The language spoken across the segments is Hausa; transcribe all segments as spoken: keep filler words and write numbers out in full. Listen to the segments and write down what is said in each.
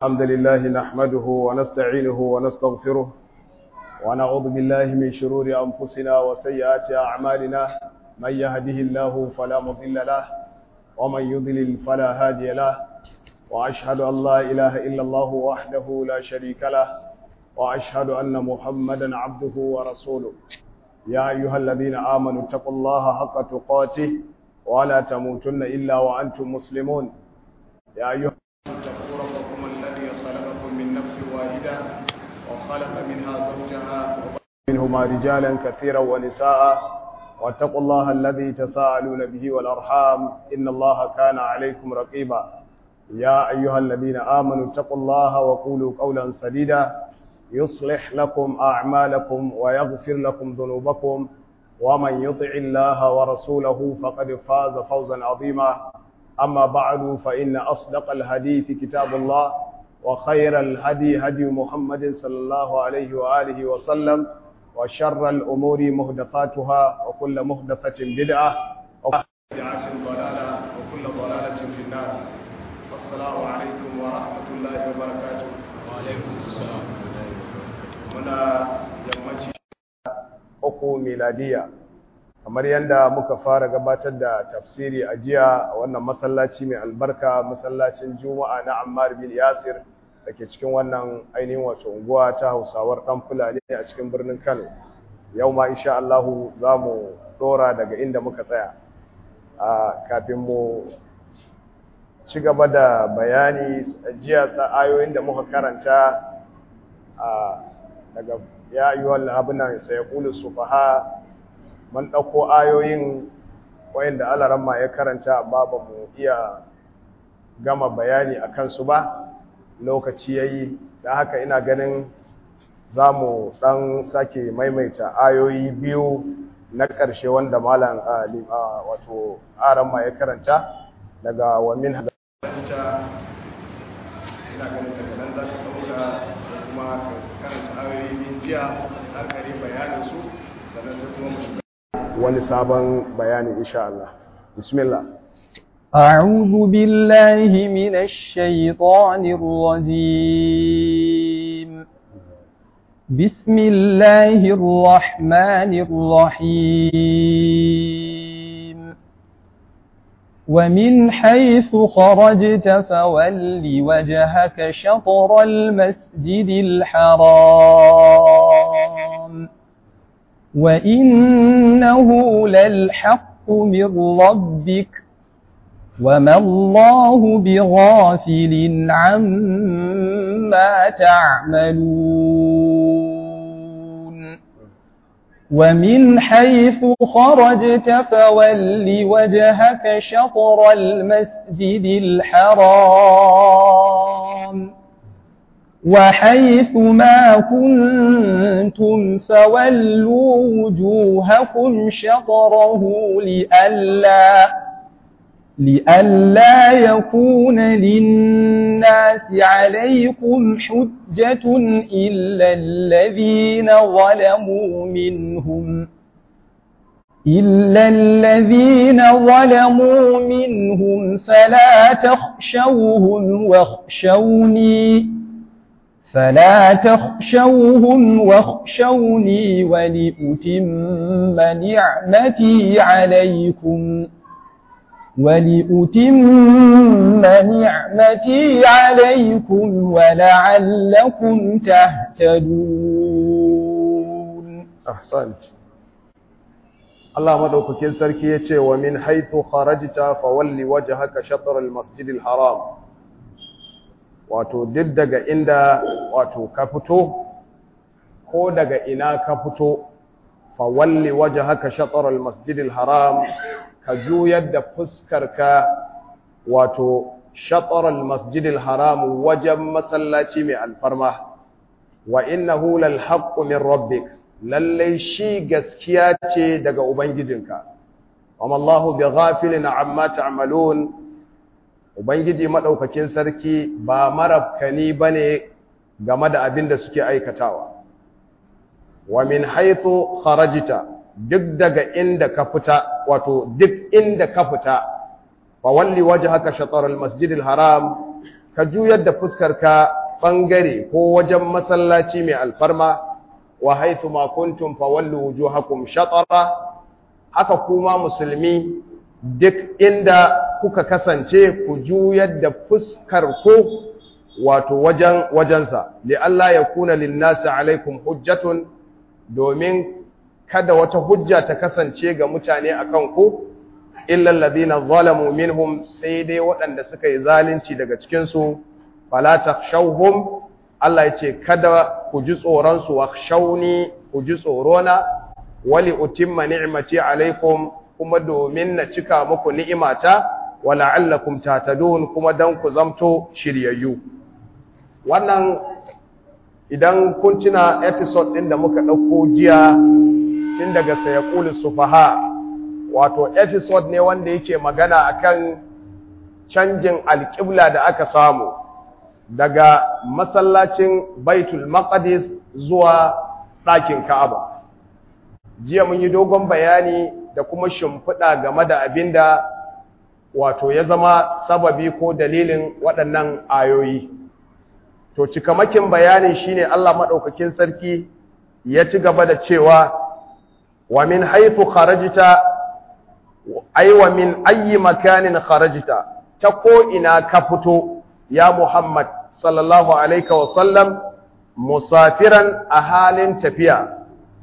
الحمد لله نحمده ونستعينه ونستغفره ونعوذ بالله من شرور أنفسنا وسيئات أعمالنا من يهده الله فلا مضل له ومن يضلل فلا هادي له وأشهد أن لا إله إلا الله وحده لا شريك له وأشهد أن محمدا عبده ورسوله يا أيها الذين آمنوا اتقوا الله حق تقاته ولا تموتن إلا وأنتم مسلمون يا أيها اتقوا ربكم الذي خلقكم من نفس واحدة وخلق منها زوجها وبث منهما رجالا كثيرا ونساء واتقوا الله الذي تساءلون به والأرحام إن الله كان عليكم رقيبا يا أيها الذين آمنوا اتقوا الله وقولوا قولا سديدا يصلح لكم أعمالكم ويغفر لكم ذنوبكم ومن يطع الله ورسوله فقد فاز فوزا عظيما أما بعد فإن أصدق الحديث كتاب الله وخير الهدي هدي محمد صلى الله عليه وآله وسلم وشر الأمور محدثاتها وكل محدثة بدعة وكل بدعة ضلالة وكل ضلالة في النار والسلام عليكم ورحمة الله وبركاته. وعليكم السلام. muna yammaci uku miladiya kamar yadda muka fara gabatar da tafsiri a jiya a wannan masallaci mai albarka masallacin juma'a na Ammar bin Yasir da ke cikin wannan ainihin wato unguwa ta Hausawar ɗan Fulani a cikin birnin Kano. Yau ma insha Allah za mu dora daga inda muka tsaya. A kafin mu ci gaba da bayani jiya sa ayoyin da muka karanta a daga ya ayyuhal abuna sayaqulu sufaha man dauko ayoyin wayanda alaramma ya karanta amma ba mu iya gama bayani akan su ba lokaci yayi dan haka ina ganin zamu dan sake maimaita ayoyi biyu na ƙarshe wanda malam wato aramma ya karanta daga wa min ina ganin daga nan da daura sai kuma karanta ayoyi bin jiya har kare bayanin su sannan sai kuma mu shiga wani sabon bayani insha Allah. Bismillah. أعوذ بالله من الشيطان الرجيم بسم الله الرحمن الرحيم ومن حيث خرجت فول وجهك شطر المسجد الحرام وإنه للحق من ربك وما الله بغافل عما تعملون ومن حيث خرجت فول وجهك شطر المسجد الحرام وحيث ما كنتم فولوا وجوهكم شطره لئلا لئلا يكون للناس عليكم حجة إلا الذين ظلموا منهم إلا الذين ظلموا منهم فلا تخشوهم واخشوني فلا تخشوهم واخشوني ولأتم نعمتي عليكم ولأتم نعمتي عليكم ولعلكم تهتدون. أحسنت. الله مدوكين سركي يتي ومن حيث خرجت فولي وجهك شطر المسجد الحرام. wato duk daga inda wato ka fito ko daga ina ka fito fa walli wajhaka shatr al-masjid al-haram ka juyar da fuskarka wato shatr al-masjid al-haram wajen masallaci mai alfarma wa innahu lal haqq min rabbik lalle shi gaskiya ce daga ubangijinka wa mallahu bighafilin amma ta'malun Ubangiji maɗaukakin sarki ba marafkani ba ne game da abin da suke aikatawa. Wa min haithu kharajita duk daga inda ka fita, wato duk inda ka fita, fa walli wajhaka shatr al-masjid al-haram ka juyar da fuskarka bangare ko wajen masallaci mai alfarma wa haythu ma kuntum fawallu wujuhakum shatara haka kuma musulmi duk inda kuka kasance ku juyar da fuskar ku wato wajen wajensa li Allah ya kuna linnasi alaikum hujjatun domin kada wata hujja ta kasance ga mutane akan ku illa alladhina zalamu minhum sai dai waɗanda suka yi zalunci daga cikin su fala takhshawhum Allah ya ce kada ku ji tsoron su wakhshawni ku ji tsorona wali utimma ni'mati alaikum kuma domin na cika muku ni'imata wala'allakum tahtadun kuma dan ku zamto shiryayyu. Wannan idan kun tuna episode din da muka dauko jiya tun daga sayaqulu sufaha wato episode ne wanda yake magana akan canjin alqibla da aka samu daga masallacin Baitul Maqdis zuwa ɗakin Ka'aba. Jiya mun yi dogon bayani da kuma shimfiɗa game da abinda wato ya zama sababi ko dalilin waɗannan ayoyi. To cikamakin bayanin shine Allah madaukakin sarki ya ci gaba da cewa wa min haythu kharajta ay wa min ayyi makanin kharajta ta ko ina ka fito ya Muhammad sallallahu alaihi wa sallam musafiran a halin tafiya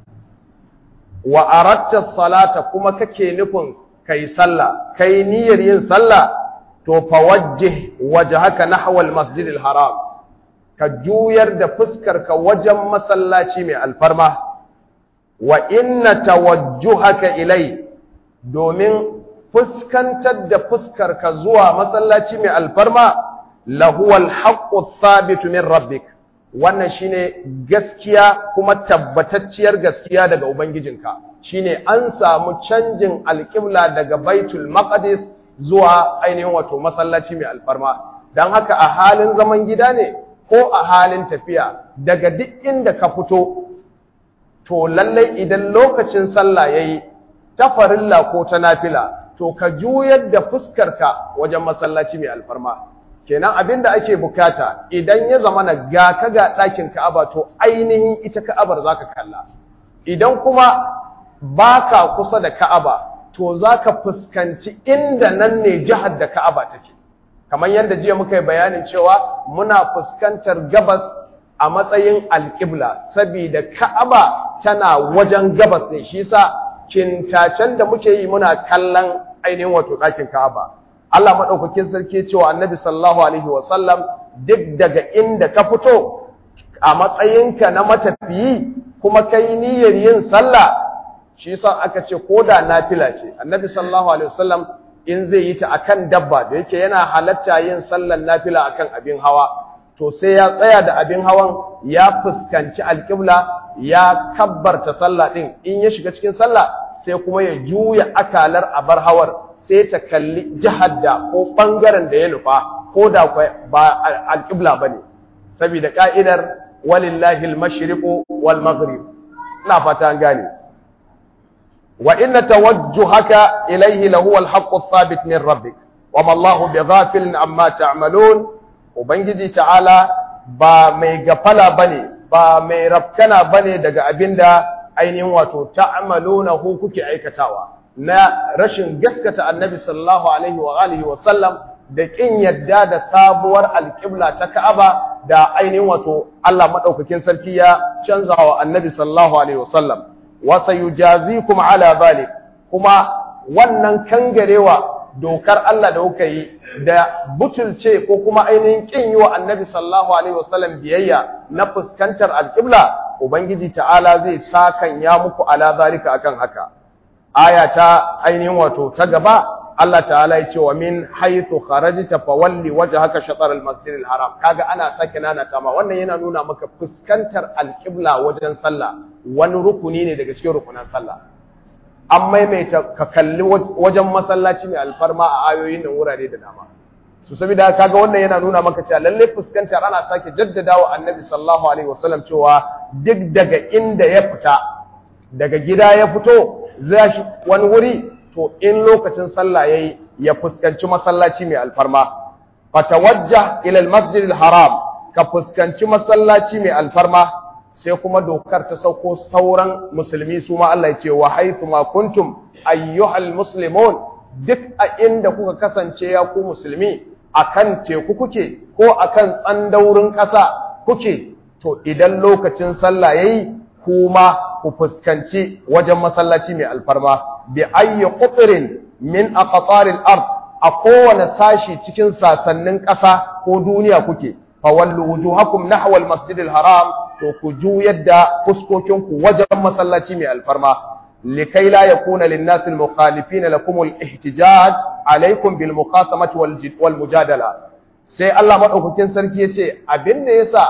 wa aratta salata kuma kake nufin kai sallah kai niyyar yin sallah to fawajjih wajhaka nahwa al-masjidil haram ka juyar da fuskarka wajen masallaci mai alfarma wa inna tawajjuhaka ilai domin fuskantar da fuskarka zuwa masallaci mai alfarma lahuwal haqqu thabit min rabbik wannan shine gaskiya kuma tabbatacciyar gaskiya daga ubangijinka shine an samu canjin alqibla daga baitul maqdis zuwa ainihin wato masallaci mai alfarma dan haka a halin zaman gida ne ko a halin tafiya daga duk inda ka fito to lallai idan lokacin sallah yayi ta farilla ko ta nafila to ka juyar da fuskarka wajen masallaci mai alfarma kenan abinda ake bukata idan ya zama na ga ka ga ɗakin Ka'aba to ainihin ita Ka'abar zaka kalla idan kuma baka kusa da Ka'aba to zaka fuskanci inda nan ne jihar da Ka'aba take kamar yadda jiya muka yi bayanin cewa muna fuskantar gabas a matsayin alƙibla saboda Ka'aba tana wajen gabas ne shi yasa kintacen da muke yi muna kallon ainihin wato ɗakin Ka'aba Allah madaukakin sarki cewa Annabi sallallahu alaihi wasallam duk daga inda ka fito a matsayinka na matafiyi kuma kai niyyar yin sallah shi yasa aka ce koda nafila ce Annabi sallallahu alaihi wasallam in zai yi ta akan dabba da yake yana halatta yin sallar nafila akan abin hawa to sai ya tsaya da abin hawan ya fuskanci alƙibla ya kabbarta sallah din in ya shiga cikin sallah sai kuma ya juya akalar abar hawar sai ta kalli jihar da ko bangaren da ya nufa ko da ba alƙibla bane saboda ka'idar walillahi al-mashriqu wal maghrib ina fata an gane wa inna tawajjuhaka ilayhi lahu al-haqqu ath-thabit min rabbik wa ma Allahu bighafilin amma ta'malun ubangiji ta'ala ba mai gafala bane ba mai rafkana bane daga abinda ainihin wato ta'maluna hu kuke aikatawa na rashin gaskata annabi sallallahu alaihi wa alihi wa sallam da kin yadda da sabuwar alqibla ta Ka'aba da ainihin wato Allah madaukakin sarki ya canza wa annabi sallallahu alaihi wa sallam wa sayujazikum ala zalik kuma wannan kangarewa dokar Allah da kuka yi da butulce ko kuma ainihin kin yi wa annabi sallallahu alaihi wa sallam biyayya na fuskantar alqibla ubangiji ta'ala zai sakan ya muku ala zalika akan haka aya ta ainihin wato ta gaba Allah ta'ala ya ce wa min haythu kharajta fawalli wajhaka shatr al-masjid al-haram kaga ana sake nana tama wannan yana nuna maka fuskantar al-qibla wajen sallah wani rukuni ne daga cikin rukunan sallah an maimaita ka kalli wajen masallaci mai alfarma a ayoyin nan wurare da dama su saboda kaga wannan yana nuna maka cewa lalle fuskantar ana sake jaddadawa annabi sallallahu alaihi wasallam cewa duk daga inda ya fita daga gida ya fito zai shi wani wuri to in lokacin sallah yayi ya fuskanci masallaci mai alfarma fatawajjah ila al-masjid al-haram ka fuskanci masallaci mai alfarma sai kuma dokar ta sauko sauran musulmi su ma Allah ya ce wa haythu ma kuntum ayyuhal muslimun duk a inda kuka kasance ya ku musulmi akan teku kuke ko akan tsandaurin ƙasa kuke to idan lokacin sallah yayi kuma ku fuskanci wajen masallaci mai alfarma bi ayyi qutrin min aqtaril ard a kowane sashi cikin sasannin ƙasa ko duniya kuke fawallu wujuhakum nahwa al-masjidil haram to ku juyar da fuskokinku wajen masallaci mai alfarma likai la yakuna lin-nas al-mukhalifin lakum al-ihtijaj alaykum bil muqasamati wal mujadala sai Allah madaukakin sarki yace abinda yasa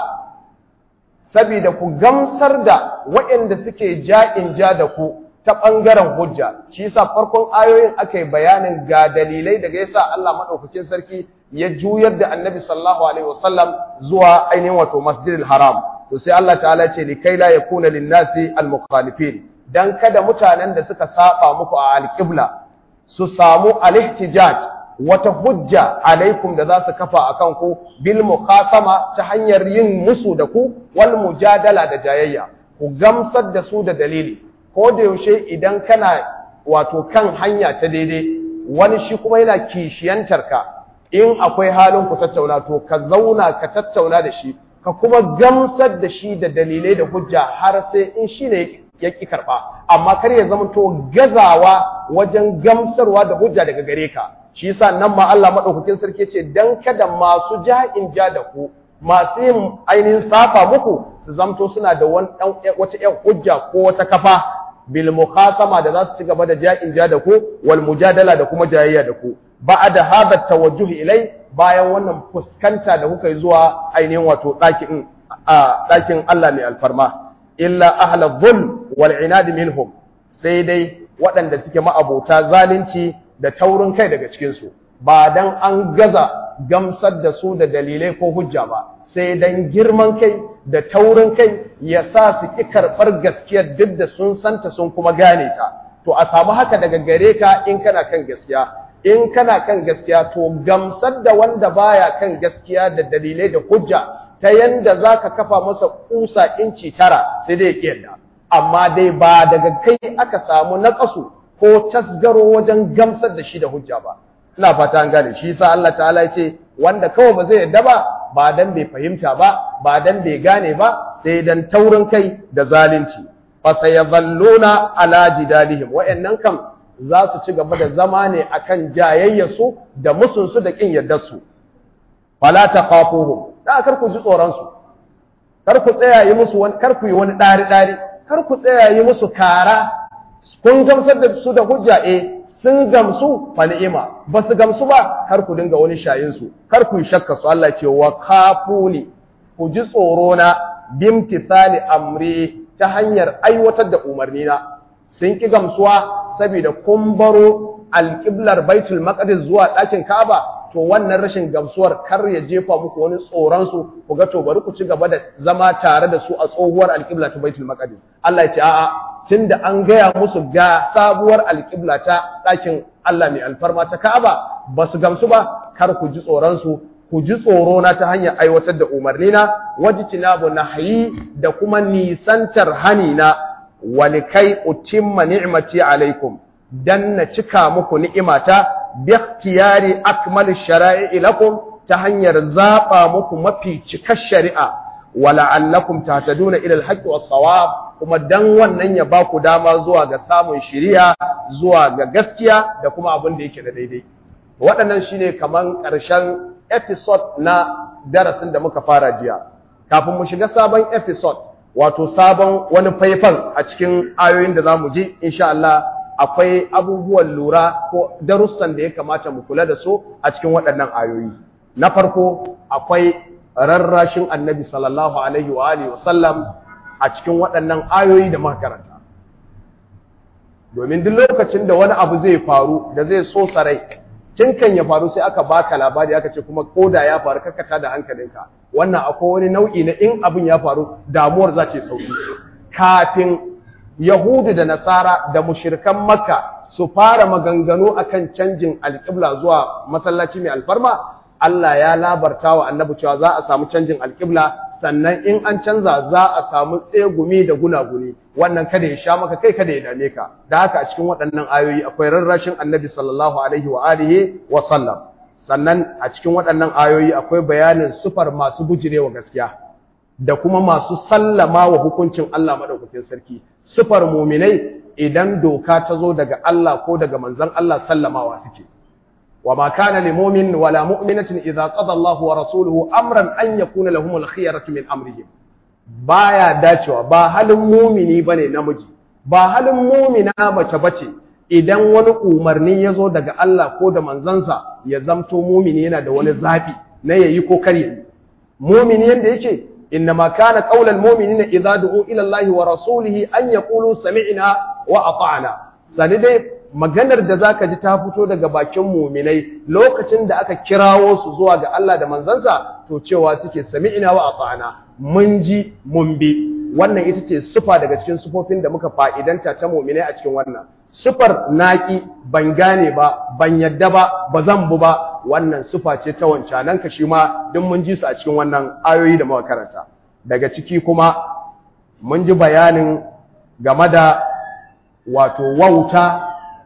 saboda ku gamsar da waɗanda suke ja'in ja da ku ta bangaren hujja shi yasa farkon ayoyin akai bayanin ga dalilai daga yasa Allah madaukakin sarki ya juyar da Annabi sallallahu alaihi wasallam zuwa ainihin wato Masjidil Haram to sai Allah ta'ala ya ce likai la yakuna lin-nasi al-mukhalifin dan kada mutanen da suka saba muku a al-qibla su samu al-ihtijaj wata hujja alaikum da za su kafa akan ku bil muqasama ta hanyar yin musu da ku wal mujadala da jayayya ku gamsar da su da dalili ko da yaushe idan kana wato kan hanya ta daidai wani shi kuma yana kishiyantar ka in akwai halin ku tattauna to ka zauna ka tattauna da shi ka kuma gamsar da shi da dalilai da hujja har sai in shi ne ya ƙi karɓa amma kar ya zama to gazawa wajen gamsarwa da hujja daga gare ka shi yasa nan ma Allah madaukakin sarki ce dan kada masu ja'in ja da ku masu yin ainihin safa muku su zamto suna da wani wata ƴan hujja ko wata kafa bil mukhasama da za su ci gaba da ja'in ja da ku wal mujadala da kuma jayayya da ku ba'da hadha tawajjuh ilai bayan wannan fuskanta da kuka yi zuwa ainihin wato ɗakin ɗakin Allah mai alfarma illa ahla dhulm wal inad minhum sai dai waɗanda suke ma'abota zalunci da taurin kai daga cikin su ba dan an gaza gamsar da su da dalilai ko hujja ba sai dan girman kai da taurin kai ya sa su ki karɓar gaskiyar duk da sun santa sun kuma gane ta to a samu haka daga gare ka in kana kan gaskiya in kana kan gaskiya to gamsar da wanda baya kan gaskiya da dalilai da hujja ta yanda zaka kafa masa kusa inci tara sai dai ya yarda amma dai ba daga kai aka samu naqasu ko tasgaro wajen gamsar da shi da hujja ba ina fata an gane shi yasa Allah ta'ala ya ce wanda kawai ba zai yarda ba ba dan bai fahimta ba ba dan bai gane ba sai dan taurin kai da zalunci fa sayadhalluna ala jidalihim wa'annan kam za su ci gaba da zama ne akan jayayyarsu da musunsu da kin yardarsu fala taqafuhum da kar ku ji tsoron su kar ku tsaya yi musu wani kar ku yi wani dari dari kar ku tsaya yi musu kara kun gamsar da su da hujja eh sun gamsu fa ni'ima ba su gamsu ba kar ku dinga wani shayin su kar ku yi shakka su Allah ce wa kafuni ku ji tsoro na bimtithali amri ta hanyar aiwatar da umarni na sun ki gamsuwa saboda kun baro alqiblar baitul maqdis zuwa ɗakin Ka'aba to wannan rashin gamsuwar kar ya jefa muku wani tsoron su ku ga to bari ku ci gaba da zama tare da su a tsohuwar alqibla ta baitul maqdis Allah ya ce a'a tunda an gaya musu ga sabuwar alqibla ta ɗakin Allah mai alfarma ta Ka'aba ba su gamsu ba kar ku ji tsoron su ku ji tsoro na ta hanyar aiwatar da umarni na wajtinabu nahyi da kuma nisantar hani na walikai utimma ni'mati alaikum dan na cika muku ni'imata bi ikhtiyari akmal shara'i lakum ta hanyar zaba muku mafi cikar shari'a wala'allakum tahtaduna ila al-haqq was-sawab kuma dan wannan ya baku dama zuwa ga samun shari'a zuwa ga gaskiya da kuma abin da yake da daidai waɗannan shine kaman ƙarshen episode na darasin da muka fara jiya kafin mu shiga sabon episode wato sabon wani faifan a cikin ayoyin da zamu ji insha Allah akwai abubuwan lura ko darussan da ya kamata mu kula da su a cikin waɗannan ayoyi na farko akwai rarrashin annabi sallallahu alaihi wa alihi wasallam a cikin waɗannan ayoyi da muka karanta domin duk lokacin da wani abu zai faru da zai so sarai tun kan ya faru sai aka baka labari aka ce kuma koda ya faru kakata da hankalinka wannan akwai wani nau'i na in abin ya faru damuwar za ce sauki kafin yahudu da nasara da mushrikan makka su fara maganganu akan canjin alƙibla zuwa masallaci mai alfarma Allah ya labarta wa annabi cewa za a samu canjin alƙibla, sannan in an canza za a samu tsegumi da gunaguni, wannan kada ya sha maka kai, kada ya dame ka. Da haka a cikin waɗannan ayoyi akwai rarrashin annabi sallallahu alaihi wa alihi wa sallam. Sannan a cikin waɗannan ayoyi akwai bayanin sufar masu bujirewa gaskiya da kuma masu sallama wa hukuncin Allah madaukakin sarki. Sufar muminai idan doka ta zo daga Allah ko daga manzon Allah sallamawa suke. wa ma kana lil mu'min wala mu'minatin idza qada Allahu wa rasuluhu amran an yakuna lahumul khiyaratu min amrihim. Baya dacewa, ba halin mu'mini bane namiji, ba halin mu'mina mace bace idan wani umarni ya zo daga Allah ko da manzansa ya zamto mu'mini yana da wani zabi na yayi ko kar yayi. Mu'mini yanda yake إنما كان قول المؤمنين إذا دعوا إلى الله ورسوله أن يقولوا سمعنا وأطعنا. سندي maganar da zaka ji ta fito daga bakin mu'minai lokacin da aka kirawo su zuwa ga Allah da manzansa, to cewa suke sami'na wa ata'na, mun ji mun bi. Wannan ita ce sufa daga cikin sufofin da muka fa'idanta ta mu'minai a cikin wannan. Sufar naki, ban gane ba, ban yadda ba, ba zan bu ba, wannan sufa ce ta wancanan ka shi ma duk mun ji su a cikin wannan ayoyi da muka karanta. Daga ciki kuma mun ji bayanin game da wato wauta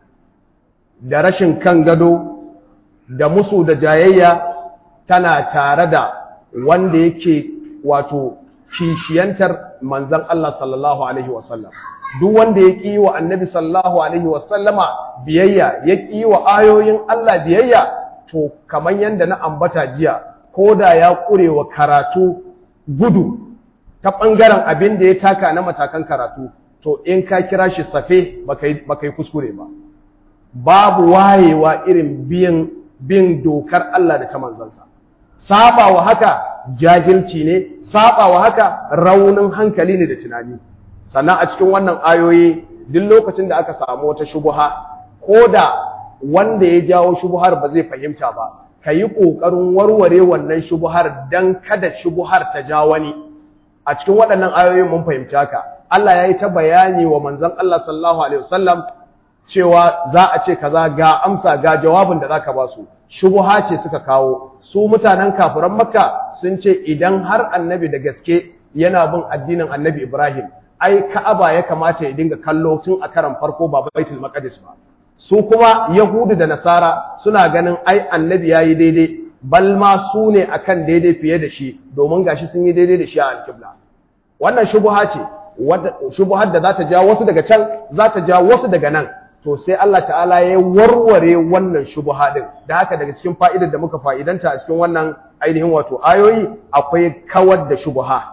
da rashin kan gado da musu da jayayya tana tare da wanda yake wato kishiyantar manzon Allah sallallahu alaihi wasallam. Duk wanda ya ƙi wa annabi sallallahu alaihi wasallama biyayya, ya ƙi wa ayoyin Allah biyayya, to kamar yadda na ambata jiya, ko da ya ƙure wa karatu gudu ta ɓangaren abin da ya taka na matakan karatu, to in ka kira shi safe ba ka yi kuskure ba. Babu wayewa irin biyan bin dokar Allah da ta manzansa. Saba wa haka jahilci ne, saba wa haka raunin hankali ne da tunani. Sannan a cikin wannan ayoyi duk lokacin da aka samu wata shubuha, ko da wanda ya jawo shubuhar ba zai fahimta ba, ka yi ƙoƙarin warware wannan shubuhar don kada shubuhar ta ja wani. A cikin waɗannan ayoyin mun fahimci haka. Allah ya yi ta bayani wa manzon Allah sallallahu alaihi wasallam cewa za a ce kaza, ga amsa, ga jawabin da zaka ba su. Shubuha ce suka kawo. Su mutanen kafiran Makka sun ce idan har annabi da gaske yana bin addinin annabi Ibrahim, ai Ka'aba ya kamata ya dinga kallo tun a karan farko ba Baitul Maqdis ba. Su kuma Yahudu da Nasara suna ganin ai annabi yayi daidai, bal ma su ne akan daidai fiye da shi, domin gashi sun yi daidai da shi a alƙibla. Wannan shubuha ce, shubuhar da za ta ja wasu daga can, za ta ja wasu daga nan. To sai Allah ta'ala ya warware wannan shubuha din. Da haka daga cikin fa'idar da muka fa'idanta a cikin wannan ainihin wato ayoyi akwai kawar da shubuha.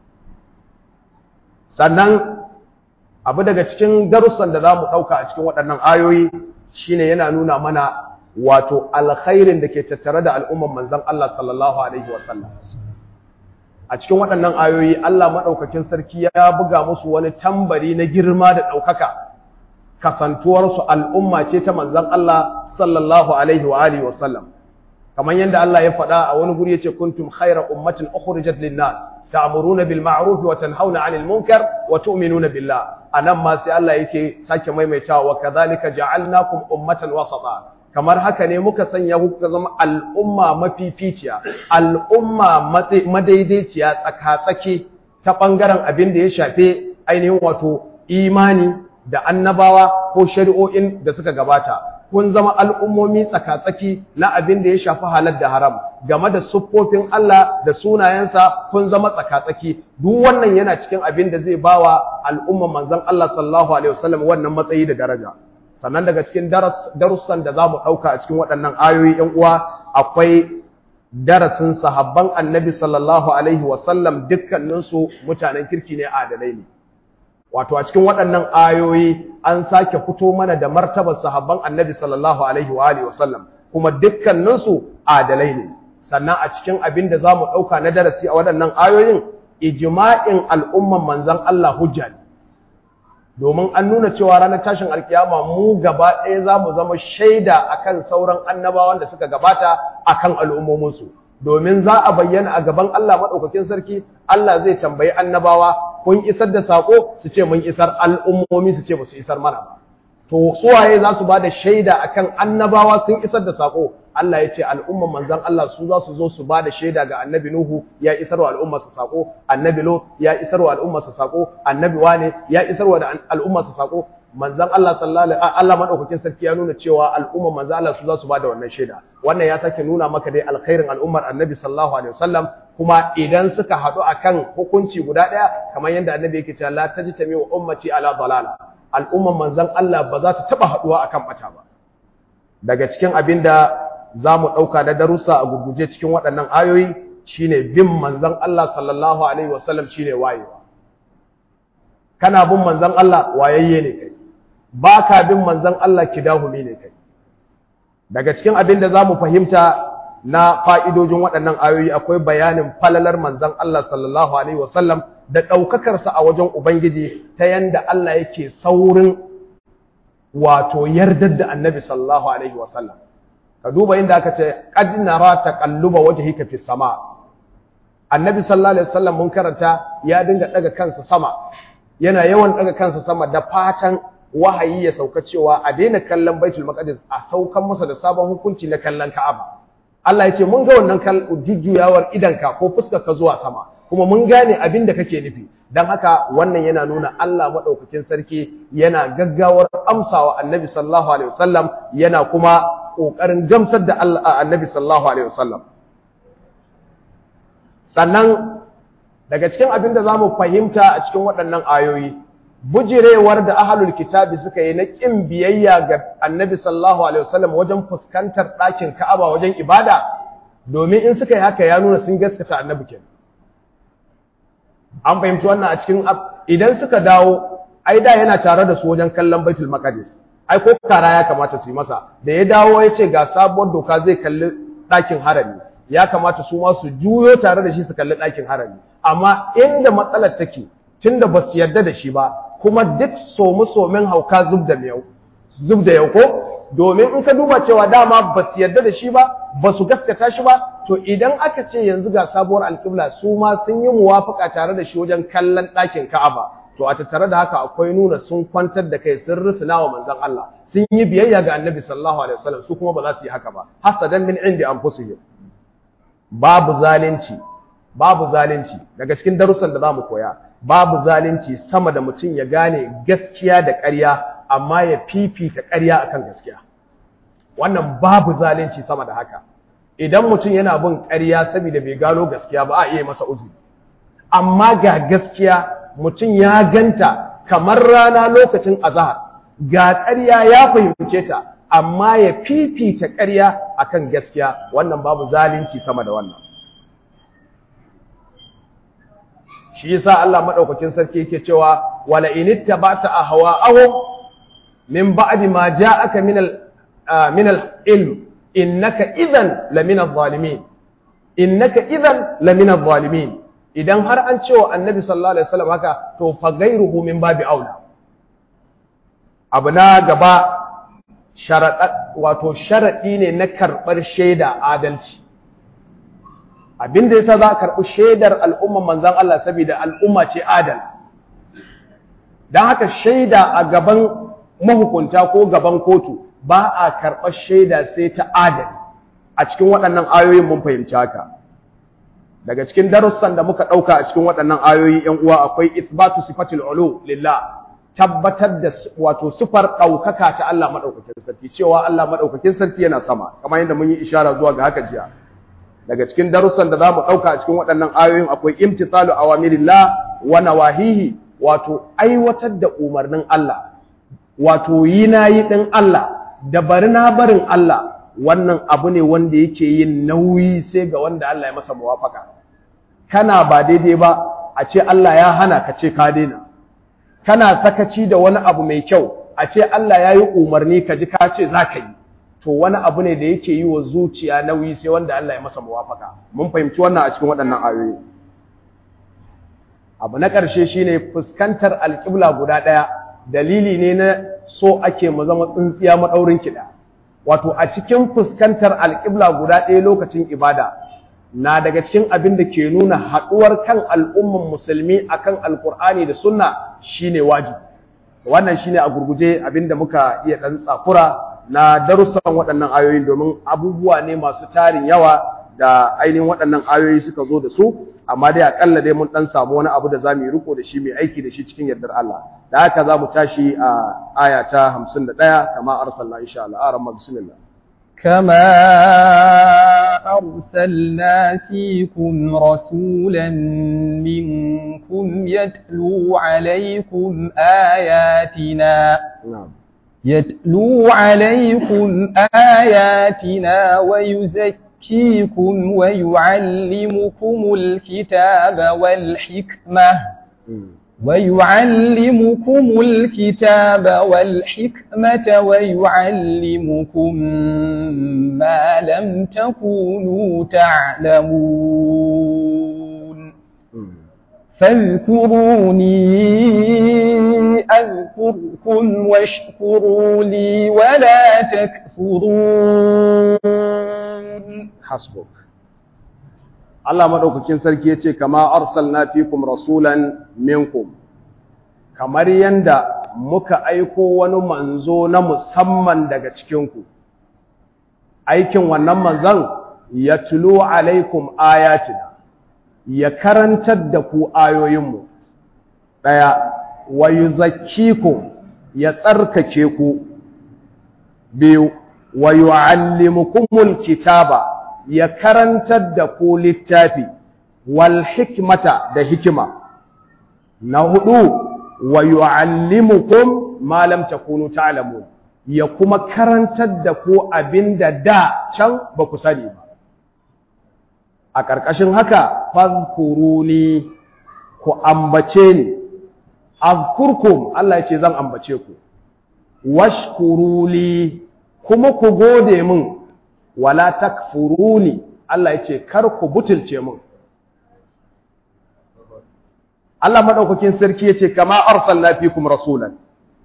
Sannan abu daga cikin darussan da za mu ɗauka a cikin waɗannan ayoyi shine yana nuna mana wato alkhairin da ke tattare da al'umman manzon Allah sallallahu alaihi wasallam. A cikin waɗannan ayoyi Allah maɗaukakin sarki ya buga musu wani tambari na girma da ɗaukaka, kasantuwarsu al'umma ce ta manzon Allah sallallahu alaihi wa alihi wasallam. Kamar yadda Allah ya faɗa a wani guri yace kuntum khayra ummatin ukhrijat lin-nas ta'muruna bil ma'ruf wa tanhauna 'anil munkar wa tu'minuna billah. Anan ma sai Allah yake sake maimaitawa wa kadhalika ja'alnakum ummatan wasata. Kamar haka ne muka sanya ku zama al'umma mafificiya, al'umma madaidaiciya tsaka-tsaki ta bangaren abin da ya shafe ainihin wato imani da annabawa ko shari'o'in da suka gabata. Kun zama al'ummomi tsaka-tsaki na abin da ya shafi halal da haram, game da siffofin Allah da sunayensa kun zama tsaka-tsaki. Duk wannan yana cikin abin da zai bawa al'umman manzon Allah sallallahu alaihi wasallam wannan matsayi da daraja. Sannan daga cikin darussan da za mu ɗauka a cikin waɗannan ayoyi ‘yan uwa, akwai darasin sahabban annabi sallallahu alaihi wasallam dukkaninsu mutanen kirki ne, adalai ne. Wato a cikin waɗannan ayoyi an sake fito mana da martabar sahabban annabi sallallahu alaihi wa alihi wasallam, kuma dukkaninsu adalai ne. Sannan a cikin abin da za mu ɗauka na darasi a waɗannan ayoyin, ijma'in al'umman manzon Allah hujja ne. Domin an nuna cewa ranar tashin alkiyama mu gaba ɗaya za mu zama shaida akan sauran annabawan da suka gabata akan al'ummominsu. Domin za a bayyana a gaban Allah maɗaukakin sarki, Allah zai tambayi annabawa, kun isar da saƙo? Su ce mun isar. Al'ummomi su ce ba su isar mana ba. To suwaye za su ba da shaida akan annabawa sun isar da saƙo? Allah ya ce al'umman manzon Allah su za su zo su ba da shaida ga annabi Nuhu ya isarwa al'ummar sa sako, annabi Lot ya isarwa al'ummar sa sako, annabi wane ya isarwa da al'ummar sa sako. Manzon Allah sallallahu alaihi Allah madaukakin sarki ya nuna cewa al'ummar manzon Allah su za su ba da wannan shaida. Wannan ya sake nuna maka dai alkhairin al'ummar annabi sallallahu alaihi wasallam, kuma idan suka haɗu akan hukunci guda ɗaya kamar yadda annabi yake cewa la tajtami wa ummati ala dalala, al'ummar manzon Allah ba za ta taba haɗuwa akan bata ba. Daga cikin abinda zamu dauka da darussa a gurguje cikin waɗannan ayoyi shine bin manzon Allah sallallahu alaihi wasallam shine wayewa. Kana bin manzon Allah wayayye ne kai, baka bin manzon Allah kidahumi ne kai. Daga cikin abinda zamu fahimta na fa'idojin waɗannan ayoyi akwai bayanin falalar manzon Allah sallallahu alaihi wasallam da ɗaukakarsa a wajen Ubangiji ta yanda Allah yake saurin wato yardar da Annabi sallallahu alaihi wasallam. Ka duba inda aka ce qad nara taqalluba wajhika fis sama. Annabi sallallahu alaihi wasallam mun karanta ya dinga daga kansa sama, yana yawan daga kansa sama da fatan wahayi ya sauka cewa a daina kallon Baitul Maqdis, a saukan masa da sabon hukunci na kallon Ka'aba. Allah ya ce mun ga wannan jujjuyawar idanka ko fuskarka zuwa sama, kuma mun gane abin da kake nufi. Dan haka wannan yana nuna Allah madaukakin sarki yana gaggawar amsawa Annabi sallallahu alaihi wasallam, yana kuma kokarin gamsar da Allah Annabi sallallahu alaihi wasallam. Sannan daga cikin abin da zamu fahimta a cikin waɗannan ayoyi, bujirewar da ahlul kitabi suka yi na kin biyayya ga Annabi sallallahu alaihi wasallam wajen fuskantar ɗakin Ka'aba wajen ibada, domin in suka yi haka ya nuna sun gaskata Annabi kenan. An fahimci wannan a cikin idan suka dawo, ai da yana tare da su wajen kallon Baitul Maqdis, ai ko kara ya kamata su yi masa. Da ya dawo ya ce ga sabuwar doka zai kalli ɗakin harami, ya kamata su ma su juyo tare da shi su kalli ɗakin harami. Amma inda matsalar take, tunda ba su yarda da shi ba, kuma duk somu-somin hauka zub da yau, zub da yau ko? Domin in ka duba cewa dama ba su yarda da shi ba, ba su gaskata shi ba, to idan aka ce yanzu ga sabuwar alƙibla su ma sun yi muwafaka tare da shi wajen kallon ɗakin Ka'aba, to a tattare da haka akwai nuna sun kwantar da kai sun rusuna wa manzon Allah, sun yi biyayya ga Annabi sallallahu alaihi wasallam, su kuma ba za su yi haka ba, hasadan min indi anfusihim. Babu zalunci, babu zalunci daga cikin darussan da zamu koya. Babu zalunci sama da mutum ya gane gaskiya da ƙarya amma ya fifita ƙarya akan gaskiya. Wannan babu zalunci sama da haka. Idan mutum yana bin ƙarya saboda bai gano gaskiya ba, a iya masa uzuri. Amma ga gaskiya mutum ya ganta kamar rana lokacin azhar, ga ƙarya ya fahimce ta amma ya fifita ƙarya akan gaskiya, wannan babu zalunci sama da wannan. Shi yasa Allah madaukakin sarki yake cewa wala inittaba'ta ahwa'ahum min ba'di ma ja'aka min al min al-ilm innaka idhan la min adh-dhalimin innaka idhan la min adh-dhalimin. Idan har an cewa Annabi sallallahu alaihi wasallam haka, to fa ghayruhu min babi aula. Abu na gaba sharaɗa wato sharaɗi ne na karɓar shaida adalci. Abin da yasa za a karɓi shaidar al'umman manzan Allah saboda al'umma ce adal. Don haka shaida a gaban mahukunta ko gaban kotu ba a karɓar shaida sai ta adal. A cikin waɗannan ayoyin mun fahimci haka. Daga cikin darussan da muka ɗauka a cikin waɗannan ayoyi ‘yan uwa akwai isbatu sifatul ulu lillah, tabbatar da wato sifar ɗaukaka ta Allah maɗaukakin sarki, cewa Allah maɗaukakin sarki yana sama, kamar yadda mun yi ishara zuwa ga haka jiya. Daga cikin darussan da za mu ɗauka a cikin waɗannan ayoyin akwai imtithalu awamirillah wa nawahihi, wato aiwatar da umarnin Allah, wato yi na yi ɗin Allah da bari na barin Allah, wannan abu ne wanda yake yin nauyi sai ga wanda Allah ya masa muwafaka. Kana ba daidai ba a ce Allah ya hana ka ce ka daina, kana sakaci da wani abu mai kyau a ce Allah ya yi umarni ka ji ka ce za ka yi, to wani abu ne da yake yi wa zuciya nauyi sai wanda Allah ya masa muwafaka. Mun fahimci wannan a cikin waɗannan ayoyi. Abu na ƙarshe shine fuskantar alƙibla guda ɗaya, dalili ne na so ake mu zama tsintsiya maɗaurin kiɗa. Wato a cikin fuskantar alƙibla guda ɗaya lokacin ibada na daga cikin abin da ke nuna haɗuwar kan al'umman musulmi akan alƙur'ani da sunna shine wajibi. Wannan shine a gurguje abin da muka iya ɗan tsakura na darussan waɗannan ayoyi domin abubuwa ne masu tarin yawa da ainihin waɗannan ayoyi suka zo da su, amma dai akalla dai mun dan samu wani abu da zamu yi riko da shi mai aiki da shi cikin yardar Allah. Da haka zamu tashi a aya ta hamsin da ɗaya kama arsalna insha Allah. Aran bismillah. كما أرسلنا فيكم رسولا منكم يتلو عليكم آياتنا نعم. يتلو عليكم آياتنا ويزكيكم ويعلمكم الكتاب والحكمة ويعلمكم الكتاب والحكمة ويعلمكم ما لم تكونوا تعلمون فاذكروني أذكركم واشكروا لي ولا تكفرون. حسبك. Allah madaukakin sarki yace kama arsalna fikum rasulan minkum, kamar yanda muka aiko wani manzo na musamman daga cikin ku, aikin wannan manzon yatlu alaikum ayatina, ya karantar da ku ayoyinmu. Daya, wa yuzakkikum, ya tsarkake ku. Biyu, wa yuallimukumul kitaba, ya karantar da ku littafi, wal hikmata, da hikima. Na hudu, wa yu'allimukum ma lam takunu ta'lamun, ya kuma karantar da ku abinda da can ba ku sani ba. A ƙarƙashin haka, fadhkuruni, ku ambace ni, azkurkum, Allah ya ce zan ambace ku, washkuruli, kuma ku gode min, wala takfuruni, Allah yace kar ku butulce mun. Allah madaukakin sarki yace kama arsalna fikum rasulan,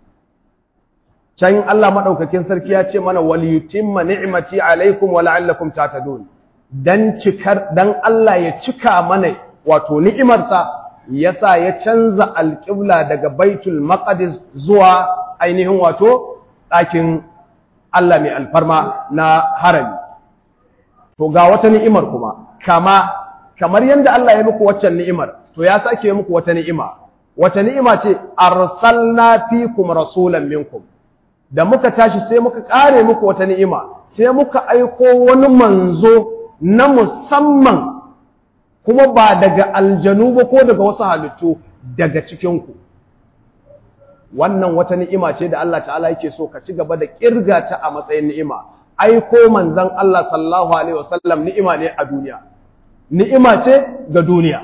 can Allah madaukakin sarki yace mana wal yutimma ni'mati alaikum wa la'allakum tahtadun, dan cikar dan Allah ya cika mana wato ni'imarsa, yasa ya canza alqibla daga baitul maqdis zuwa ainihin wato ɗakin Allah mai alfarma na harami. To ga wata ni'imar kuma, kama kamar yanda Allah ya muku waccan ni'imar, to ya sake muku wata ni'ima. Wata ni'ima ce arsalna fikum rasulan minkum. Da muka tashi sai muka kare muku wata ni'ima, sai muka aiko wani manzo na musamman, kuma ba daga aljanu ba ko daga wasu halittu, daga cikin ku. Wannan wata ni'ima ce da Allah ta'ala yake so ka ci gaba da kirga ta a matsayin ni'ima. Aiko manzon Allah sallallahu alaihi wasallam ni'ima ne a duniya, ni'ima ce ga duniya.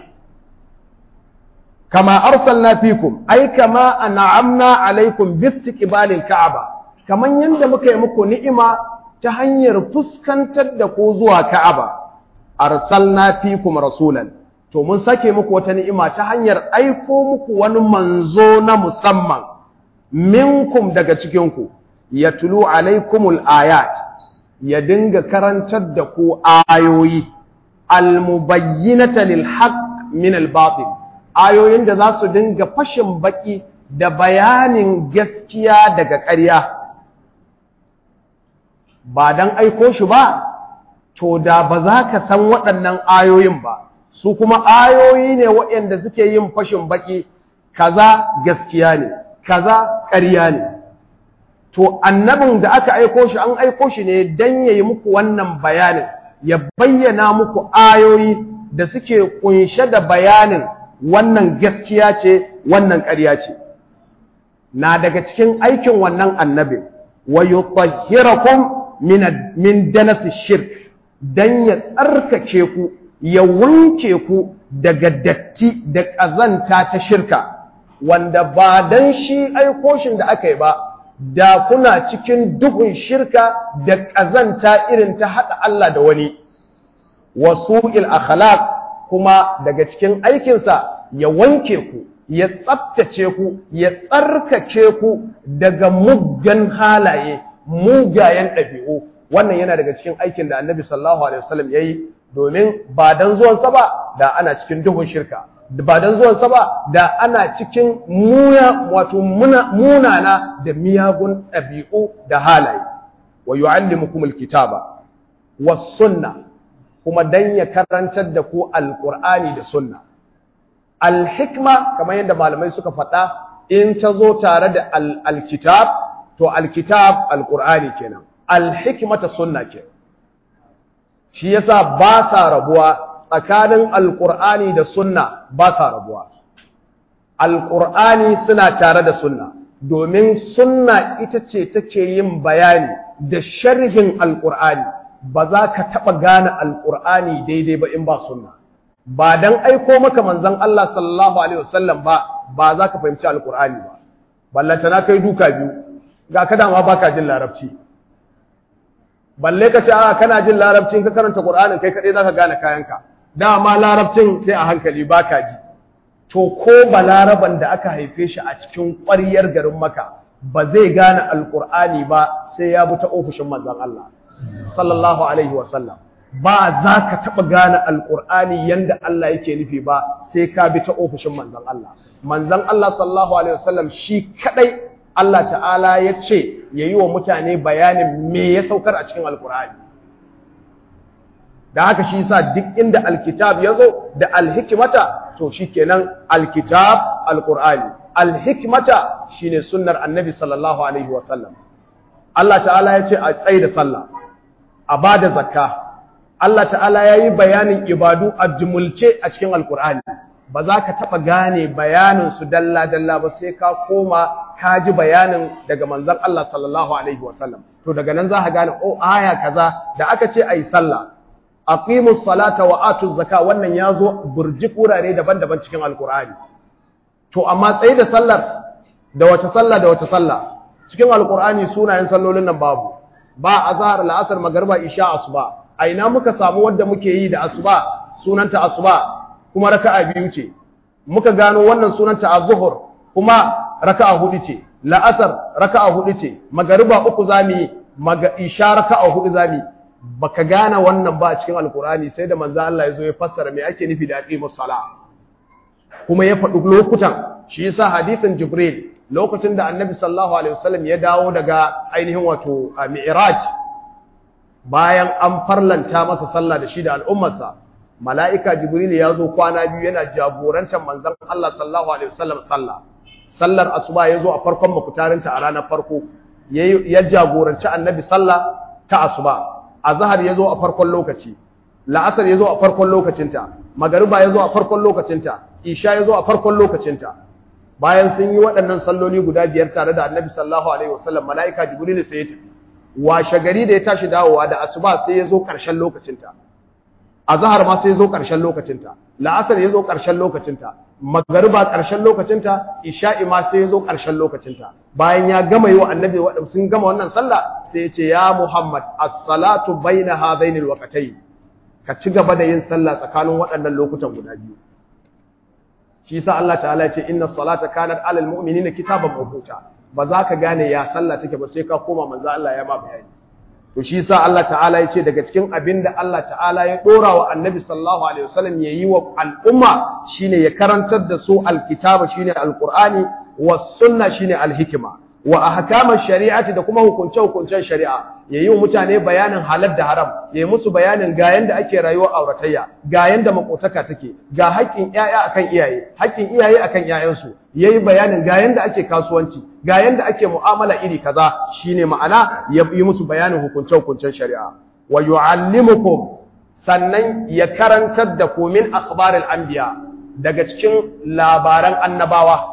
Kama arsalna fikum, ai kama an'amna alaikum bistiqbalil ka'aba, kaman yanda muka yi muku ni'ima ta hanyar fuskantar da ku zuwa ka'aba. Arsalna fikum rasulan, to mun sake muku wata ni'ima ta hanyar aiko muku wani manzo na musamman minkum daga cikinku, yatlu alaikumul ayat, ya dinga karantar da ku ayoyi almubayyinata lil haqq min al batil, ayoyin da za su dinga fashin baki da bayanin gaskiya daga ƙarya. Ba dan aiko shi ba, to da ba za ka san waɗannan ayoyin ba. Su kuma ayoyi ne waɗanda suke yin fashin baki, kaza gaskiya ne, kaza ƙarya ne. To annabin da aka aiko shi, an aiko shi ne dan yayi muku wannan bayanin, ya bayyana muku ayoyi da suke kunshe da bayanin wannan gaskiya ce, wannan ƙarya ce. Na daga cikin aikin wannan annabin, wa yutahhirakum min min danasi shirk, dan ya tsarkake ku, ya wanke ku daga datti da ƙazanta ta shirka, wanda ba dan shi aikoshin da aka yi ba, da kuna cikin duhun shirka da ƙazanta irin ta haɗa Allah da wani. Wasu'il akhlaq, kuma daga cikin aikinsa ya wanke ku, ya tsaftace ku, ya tsarkake ku daga muggan halaye, mugayen ɗabi'u. Wannan yana daga cikin aikin da Annabi sallallahu alaihi wasallam yayi, domin ba dan zuwansa ba da ana cikin duhun shirka, ba dan zuwansa ba da ana cikin muna wato muna munana da miyagun ɗabi'u da halaye. wa yu'allimukumul kitaba was sunna, kuma dan ya karantar da ku alqur'ani da sunna. Al-hikma kamar yadda malamai suka faɗa in ta zo tare da al-kitab to al-kitab al-qur'ani kenan, al-hikmata sunna kenan. Shi yasa ba sa rabuwa tsakanin al-qur'ani da sunna, ba sa rabuwa. Al-qur'ani suna tare da sunna domin sunna ita ce take yin bayani da sharhin al-qur'ani. Ba za ka taɓa gane al-qur'ani daidai ba in ba sunna. Ba dan aiko maka manzon Allah sallallahu alaihi wasallam ba ba za ka fahimci alqur'ani ba. Ballanta na kai duka biyu ga ka dama baka jin larabci, balle ka ce a kana jin larabci ka karanta qur'anin kai kadai zaka gane kayanka, dama larabcin sai a hankali baka ji. To ko balaraban da aka haife shi a cikin ƙwaryar garin Makka ba zai gane alqur'ani ba sai ya bi ta ofishin manzon Allah sallallahu alaihi wasallam. Ba za ka taɓa gane alƙur'ani yanda Allah yake nufi ba sai ka bi ta ofishin manzon Allah. Manzon Allah sallallahu alaihi wasallam shi kadai Allah ta'ala ya ce ya yi wa mutane bayanin me ya saukar a cikin alƙur'ani. Da haka shi yasa duk inda alkitab ya zo da alhikmata to shi kenan alkitab alƙur'ani, alhikmata shine sunnar annabi sallallahu alaihi wasallam. Allah ta'ala ya ce a tsaye da sallah, a ba da zakka. Allah ta'ala ya yi bayanin ibadu a jumulce a cikin alkur'ani. Ba za ka taɓa gane bayaninsu dalla-dalla ba sai ka koma ka ji bayanin daga manzan Allah sallallahu alaihi wasallam. To daga nan za ka gane o aya kaza da aka ce a yi sallah, aqimus salata wa atuz zaka, wannan ya zo burji kurare daban-daban cikin alkur'ani. To amma tsaye da sallar da wace sallah da wace sallah cikin alkur'ani sunayen sallolin nan babu. Ba azhar, la'asar, magriba, isha, asuba. A ina muka samu wadda muke yi da asuba sunanta asuba kuma raka'a biyu ce, muka gano wannan sunanta az-zuhur kuma raka'a hudu ce, la'asar raka'a hudu ce, magariba uku zamu yi, maga isha raka'a hudu zamu yi. Baka gane wannan ba a cikin alkur'ani sai da manzo Allah ya zo ya fassara me ake nufi da aqimus sala, kuma ya faɗi lokutan. Shi yasa hadisin Jibril lokacin da Annabi sallallahu alaihi wasallam ya dawo daga ainihin wato Mi'raj, bayan an farlanta masa sallah da shi da al'ummarsa, mala'ika Jibril ya zo kwana biyu yana jagorantar manzon Allah sallallahu alaihi wasallam sallah. Sallar asuba ya zo a farkon mafitarinta a ranar farko, ya jagoranci annabi sallah ta asuba. Azhar ya zo a farkon lokaci, la'asar ya zo a farkon lokacinta, magariba ya zo a farkon lokacinta, isha ya zo a farkon lokacinta. Bayan sun yi waɗannan salloli guda biyar tare da annabi sallallahu alaihi wasallam, mala'ika Jibril sai ya tafi. Washe gari da ya tashi dawowa da asuba sai ya zo ƙarshen lokacinta, azhar ma sai ya zo ƙarshen lokacinta, la'asar ya zo ƙarshen lokacinta, magariba ƙarshen lokacinta, isha'i ma sai ya zo ƙarshen lokacinta. Bayan ya gama yi wa annabi waɗanda sun gama wannan sallah sai ya ce ya Muhammad as-salatu baina hadaini al-waqtayn, ka ci gaba da yin sallah tsakanin waɗannan lokutan guda biyu. Shi yasa Allah ta'ala ya ce inna as-salata kanat 'alal mu'minina kitaban mawquta. Ba za ka gane ya sallah take ba sai ka koma manzo Allah ya ma bayani. To shi yasa Allah ta'ala ya ce daga cikin abinda Allah ta'ala ya dora wa Annabi sallallahu alaihi wasallam yayi wa al'umma shine ya karantar da su alkitaba shine alqur'ani was sunna shine alhikma wa ahkamash shari'ati da kuma hukunce hukuncen shari'a, yayi wa mutane bayanin halal da haram, yayi musu bayanin ga yanda ake rayuwar auratayya, ga yanda makotaka take, ga haƙƙin ƴaƴa akan iyaye, haƙƙin iyaye akan ƴaƴansu, yayi bayanin ga yanda ake kasuwanci, ga yanda ake mu'amala iri kaza, shine ma'ana ya yi musu bayanin hukunce-hukuncen shari'a. Wa yu'allimukum, sannan ya karantar da ku min akhbaril anbiya, daga cikin labaran annabawa.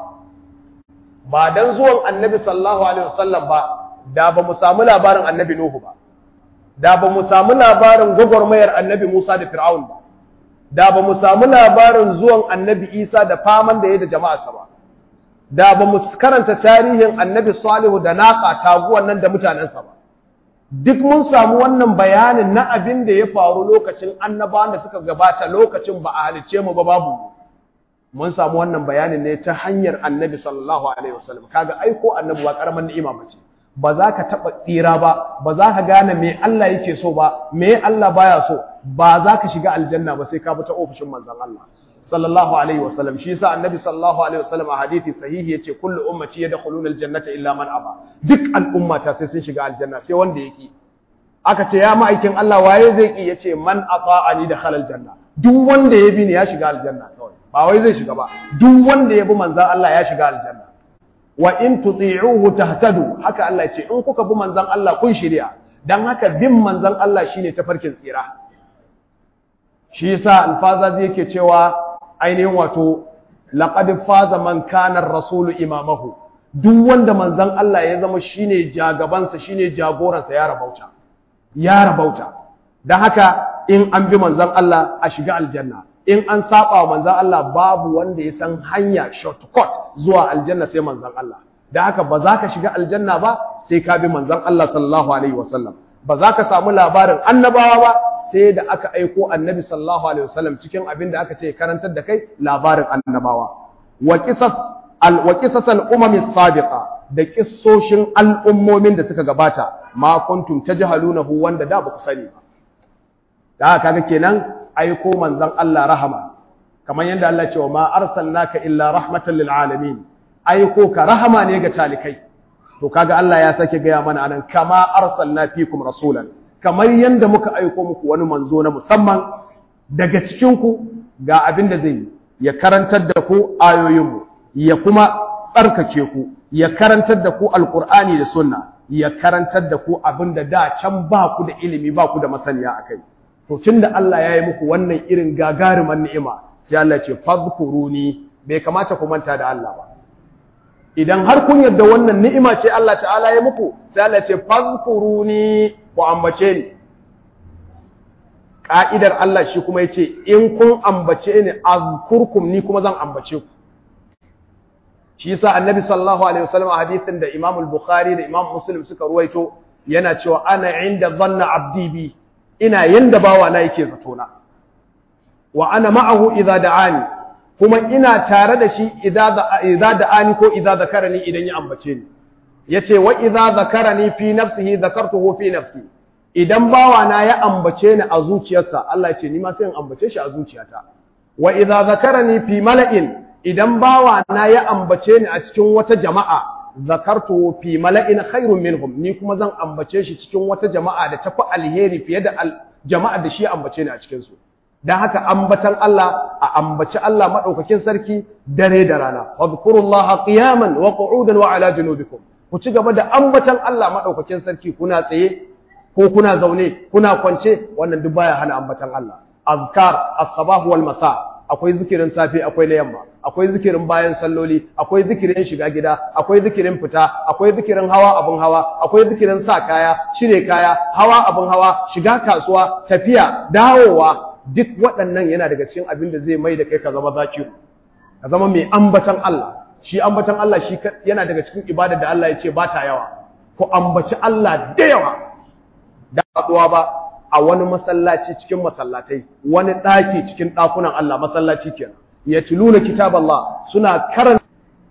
Ba dan zuwan annabi sallallahu alaihi wasallam ba da ba mu samu labarin annabi Nuhu ba, da ba mu samu labarin gwagwarmayar annabi Musa da Fir'aun ba, da ba mu samu labarin zuwan annabi Isa da faman da ya da jama'arsa ba, da ba mu karanta tarihin annabi Salihu da naqa taguwan nan da mutanensa ba. Duk mun samu wannan bayanin na abin da ya faru lokacin annabawan da suka gabata, lokacin ba a halicce mu ba babu. Mun samu wannan bayanin ne ta hanyar annabi sallallahu alaihi wasallam. Kaga aiko annabi ba karaman ni'ima bace. Ba za ka taba tsira ba, ba za ka gane me Allah yake so ba, me Allah baya so, ba za ka shiga aljanna ba sai ka bi ta ofishin manzon Allah sallallahu alaihi wasallam. Shi yasa annabi sallallahu alaihi wasallam a hadisi sahihi yace kullu ummati yadkhuluna aljannata illa man aba. Duk al'ummata sai sun shiga aljanna sai wanda yake. aka ce ya ma'aikin Allah waye zai ki yace man ata'ani da halal janna, duk wanda ya bi ni ya shiga aljanna kawai, ba wai zai shiga ba, duk wanda ya bi manzon Allah ya shiga aljanna. Wa in tuti'uhu tahtadu, haka Allah ya ce in kuka bi manzon Allah kun shirya, dan haka bin manzon Allah shine tafarkin tsira. Shi yasa alfazazi yake cewa ainihin wato laqad faza man kana ar-rasulu imamahu, duk wanda manzon Allah ya zama shine jagabansa shine jagoransa ya rabauta ya rabauta dan haka in an bi manzon Allah a shiga aljanna, in an saba wa manzon Allah babu wanda ya san hanya shortcut zuwa aljanna sai manzon Allah. Dan haka ba za ka shiga aljanna ba sai ka bi manzon Allah sallallahu alaihi wasallam, ba za ka samu labarin annabawa ba sai da aka aiko annabi sallallahu alaihi wasallam cikin abin da aka ce karantar da kai labarin annabawa. Wa qisas al wa qisas al umam as-sabiqa, da kissoshin al'ummomin da suka gabata, ma kuntum tajhalunahu, wanda da ba ku sani ba. Da haka kaga kenan aiko manzon Allah rahama, kamar yadda Allah ya ce wa ma arsalnaka illa rahmatan lil alamin, aiko ka rahama ne ga talikai. To kaga Allah ya sake gaya mana anan kama arsalna fikum rasulan, kamar yanda muka aiko muku wani manzo na musamman daga cikin ku, ga abin da zai ya karantar da ku ayoyinmu, ya kuma tsarkake ku, ya karantar da ku alqur'ani da sunna, ya karantar da ku abin da da can ba ku da ilimi ba ku da masaniya akai. To tunda Allah ya yi muku wannan irin gagaruman ni'ima, sai Allah ya ce fadhkuruni, bai kamata ku manta da Allah ba. Idan har kun yarda wannan ni'ima ce Allah ta'ala ya muku, sai Allah ce fadhkuruni, ku ambace ni. Ka'idar Allah shi kuma yace in kun ambace ni azkurkum, ni kuma zan ambace ku. Shi yasa Annabi sallallahu alaihi wasallam a hadisin da Imam al-Bukhari da Imam Muslim suka ruwaito yana cewa ana inda dhanna abdi bi, ina yanda bawa na yake zato na. Wa ana ma'ahu idza da'ani, kuma ina tare da shi idza da'ani ko idza zakarani idan ya ambace ni. Yace wa idza zakarani fi nafsihi zakartuhu fi nafsi, idan bawa na ya ambace ni a zuciyarsa, Allah ya ce ni ma sai in ambace shi a zuciyata. Wa idza zakarani fi mala'in, idan bawa na ya ambace ni a cikin wata jama'a, zakartuhu fi mala'in khairun minhum, ni kuma zan ambace shi cikin wata jama'a da tafi alheri fiye da jama'a da shi ambace ni a cikin su. Dan haka ambatan Allah, a ambaci Allah madaukakin sarki dare da rana. Wadhkurullaha qiyaman wa qu'udan wa ala junubikum, ku ci gaba da ambatan Allah madaukakin sarki kuna tsaye ko kuna zaune kuna kwance, wannan duk baya hana ambatan Allah. Azkar as-sabah wal masa, akwai zikirin safe akwai na yamma, akwai zikirin bayan salloli, akwai zikirin shiga gida, akwai zikirin fita, akwai zikirin hawa abun hawa, akwai zikirin sa kaya, cire kaya, hawa abun hawa, shiga kasuwa, tafiya, dawowa. Duk waɗannan yana daga cikin abin da zai mai da kai ka zama zakiru, ka zama mai ambatan Allah. Shi ambatan Allah shi yana daga cikin ibada da Allah ya ce ba ta yawa, ku ambaci Allah da yawa, da haɗuwa ba a wani masallaci cikin masallatai, wani ɗaki cikin ɗakunan Allah, masallaci kenan, ya tiluna kitab Allah, suna karanta,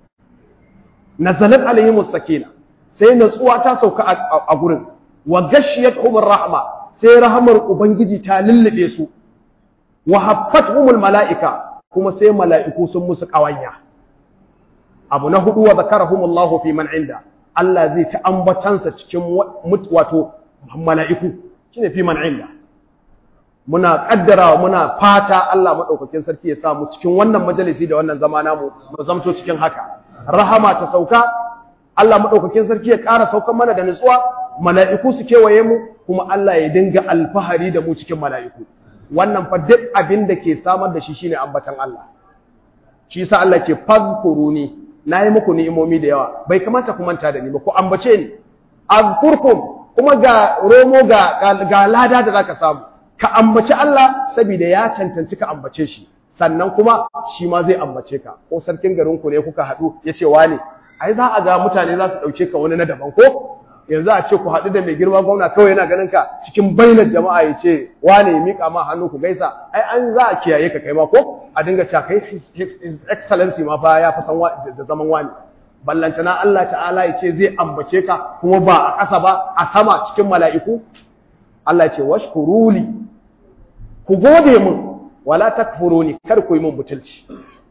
nazalat alaihimus sakina, sai natsuwa ta sauka a gurin, wa gashiyatuhumur rahma, sai rahamar ubangiji ta lullube su, wa haffatuhumul mala'ika, kuma sai mala'iku sun musu ƙawanya. Abu na hudu, wa zakarahumullahu fi man inda, Allah zai ta ambatansa cikin wato mala'iku, shine fi man inda. Muna kaddarawa, muna fata Allah madaukakin sarki ya samu cikin wannan majalisi da wannan zama namu mu zamto cikin haka. Rahama ta sauka, Allah madaukakin sarki ya ƙara saukan mana da nutsuwa, mala'iku su kewaye mu, kuma Allah ya dinga alfahari da mu cikin mala'iku. Wannan fa duk abin da ke samar da shi shine ambatan Allah. Shi yasa Allah ce fadhkuruni, nayi muku ni'imomi da yawa, bai kamata ku manta da ni ba, ku ambace ni. Azkurkum, kuma ga romo ga ga lada da zaka samu. Ka ambaci Allah saboda ya cancanci ka ambace shi, sannan kuma shi ma zai ambace ka. Ko sarkin garin ku ne kuka haɗu yace wane, ai za a ga mutane za su dauke ka wani na daban ko? Yanzu a ce ku haɗu da mai girma gwamna kawai yana ganin ka cikin bainar jama'a ya ce wane ya miƙa ma hannu ku gaisa, ai an za a kiyaye ka kai ma ko a dinga cewa kai his excellency ma fa ya fi san da zaman wani. Ballantana Allah ta'ala ya ce zai ambace ka kuma ba a ƙasa ba a sama cikin mala'iku. Allah ya ce washkuruli, ku gode mun, wala takfuruni, kar ku yi mun butulci.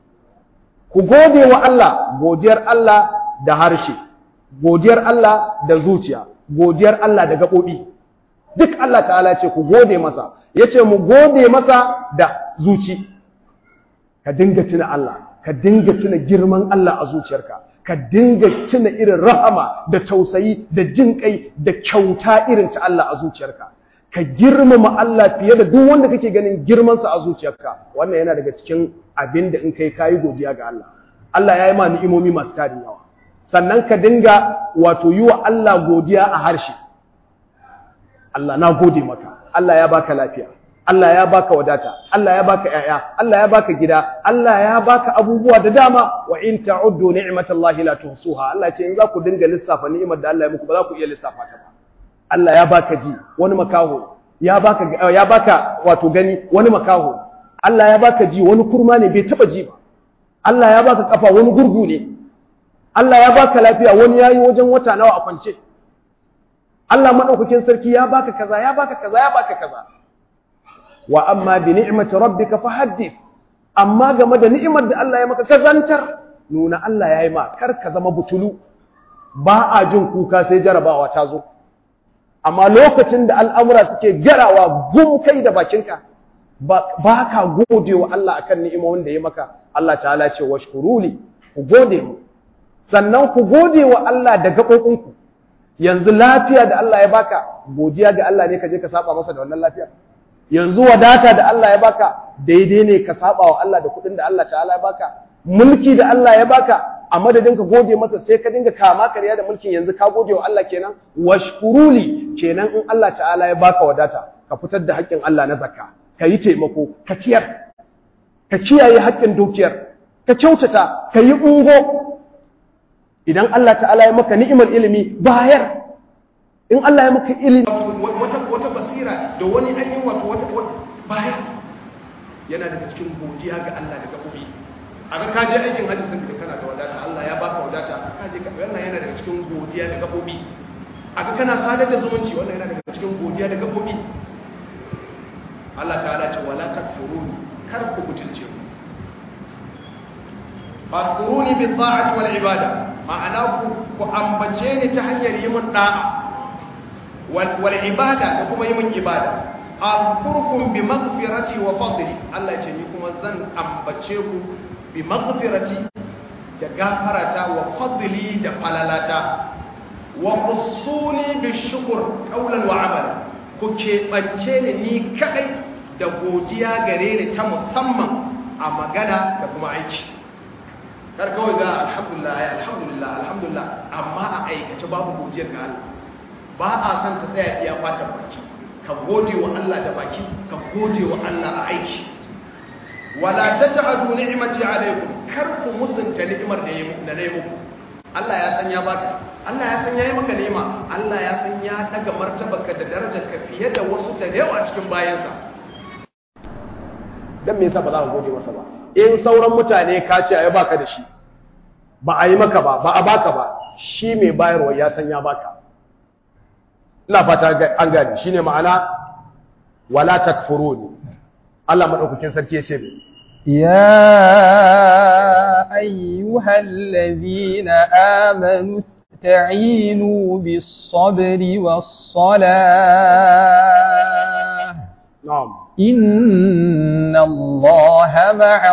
Ku gode wa Allah, godiyar Allah da harshe, godiyar Allah da zuciya, godiyar Allah da gaɓoɓi. duk Allah ta'ala ce ku gode masa, yace mu gode masa da zuci, ka dinga tuna Allah, ka dinga tuna girman Allah a zuciyarka, ka dinga tuna irin rahama da tausayi da jin kai da kyauta irin ta Allah a zuciyarka, ka girmama Allah fiye da duk wanda kake ganin girmansa a zuciyarka. Wannan yana daga cikin abin da in kai kayi godiya ga Allah. Allah ya yi ma ni'imomi masu tarin yawa. Sannan ka dinga wato yi wa Allah godiya a harshe. Allah na gode maka, Allah ya baka lafiya, Allah ya baka wadata, Allah ya baka ƴaƴa, Allah ya baka gida, Allah ya baka abubuwa da dama. Wa in ta'uddu ni'matallahi la tuhsuha. Allah ce in za ku dinga lissafa ni'imar da Allah ya muku ba za ku iya lissafa ta ba. Allah ya baka ji, wani makaho, ya baka ya baka wato gani, wani makaho. Allah ya baka ji, wani kurma ne bai taba ji ba. Allah ya baka kafa, wani gurgu ne. Allah ya baka lafiya, wani yayi wajen wata nawa a kwance. Allah madaukakin sarki ya baka kaza, ya baka kaza, ya baka kaza. Wa amma bi ni'mati rabbika fahaddith. Amma game da ni'imar da Allah ya maka kazantar, nuna Allah ya yi ma, kar ka zama butulu. Ba a jin kuka sai jarabawa ta zo. Amma lokacin da al'amura suke garawa gum kai da bakinka, ba ka gode wa Allah akan ni'imomin da ya maka. Allah ta'ala ce washkuruli, ku gode mu. Sannan ku gode wa Allah da gaɓoɓinku. Yanzu lafiya da Allah ya baka, godiya ga Allah ne ka je ka saba masa da wannan lafiya. Yanzu wadata da Allah ya baka, daidai ne ka saba wa Allah da kuɗin da Allah ta'ala ya baka. Mulki da Allah ya baka, a madadin ka gode masa sai ka dinga kama karya da mulkin, yanzu ka gode wa Allah kenan. Washkuruli kenan in Allah ta'ala ya baka wadata, ka fitar da haƙƙin Allah na zakka, ka yi taimako, ka ciyar, ka kiyaye haƙƙin dukiyar, ka kyautata, ka yi ungo. Idan Allah ta'ala ya maka ni'imar ilimi, bayar. In Allah ya maka ilimi wata wata basira da wani ainihin wato wata bayar. Yana daga cikin godiya ga Allah da gabobi. Aka ka je aikin hajji sun da kana da wadata, Allah ya baka wadata, ka je ka wannan yana daga cikin godiya da gabobi. Aka kana sadar da zumunci, wannan yana daga cikin godiya da gabobi. Allah ta'ala ce wala takfuruni, kar ku butulce ku. Fadkuruni bi ta'ati wal ibada, ma'ana ku ku ambace ni ta hanyar yi mun da'a wal wal ibada da kuma yi mun ibada. Azkurkum bi maghfirati wa fadli, Allah ya ce ni kuma zan ambace ku bi maghfirati da gafarata wa fadli da falalata wa khusuni bi shukr qawlan wa amalan, ku keɓance ni ni kadai da godiya gare ni ta musamman a magana da kuma aiki. Kar kawai ga alhamdulillah ya alhamdulillah alhamdulillah amma a aikace babu godiyar ga Allah. Ba a san ta tsaya iya fatan baki, ka gode wa Allah da baki, ka gode wa Allah a aiki. Wala taj'alu ni'mati alaykum, kar ku musunta ni'imar da da nayi muku. Allah ya san ya baka, Allah ya san yayi maka ni'ima, Allah ya san ya daga martabarka da darajarka fiye da wasu da yawa cikin bayansa. Dan me yasa ba za ka gode masa ba? In sauran mutane ka ce ai baka da shi, ba a yi maka ba, ba a baka ba, shi mai bayarwa ya san ya baka. Ina fata an gani, shine ma'ana wala takfuruni. Allah madaukakin sarki ya ce me? يا أيها الذين آمنوا استعينوا بالصبر والصلاة نعم إن الله مع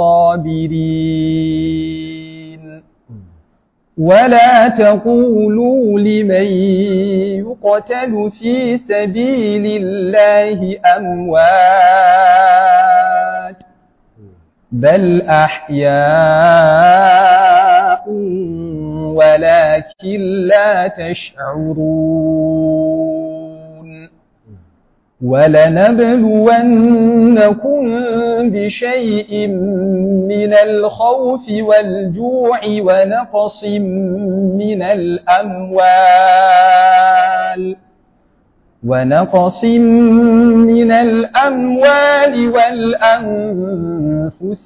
الصابرين ولا تقولوا لمن يقتل في سبيل الله أموات بل أحياء ولكن لا تشعرون ولنبلونكم بشيء من الخوف والجوع ونقص من الأموال ونقص من الأموال والأنفس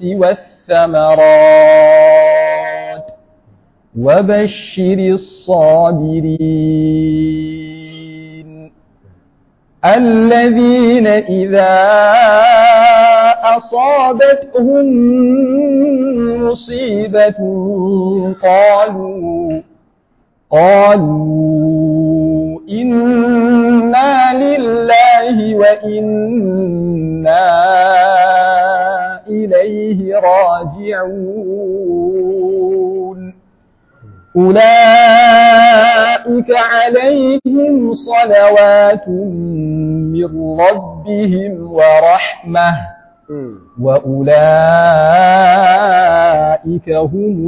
والثمرات وبشر الصابرين الذين إذا أصابتهم مصيبة قالوا قالوا إنا وإنا إليه راجعون أولئك عليهم صلوات من ربهم ورحمة وأولئك هم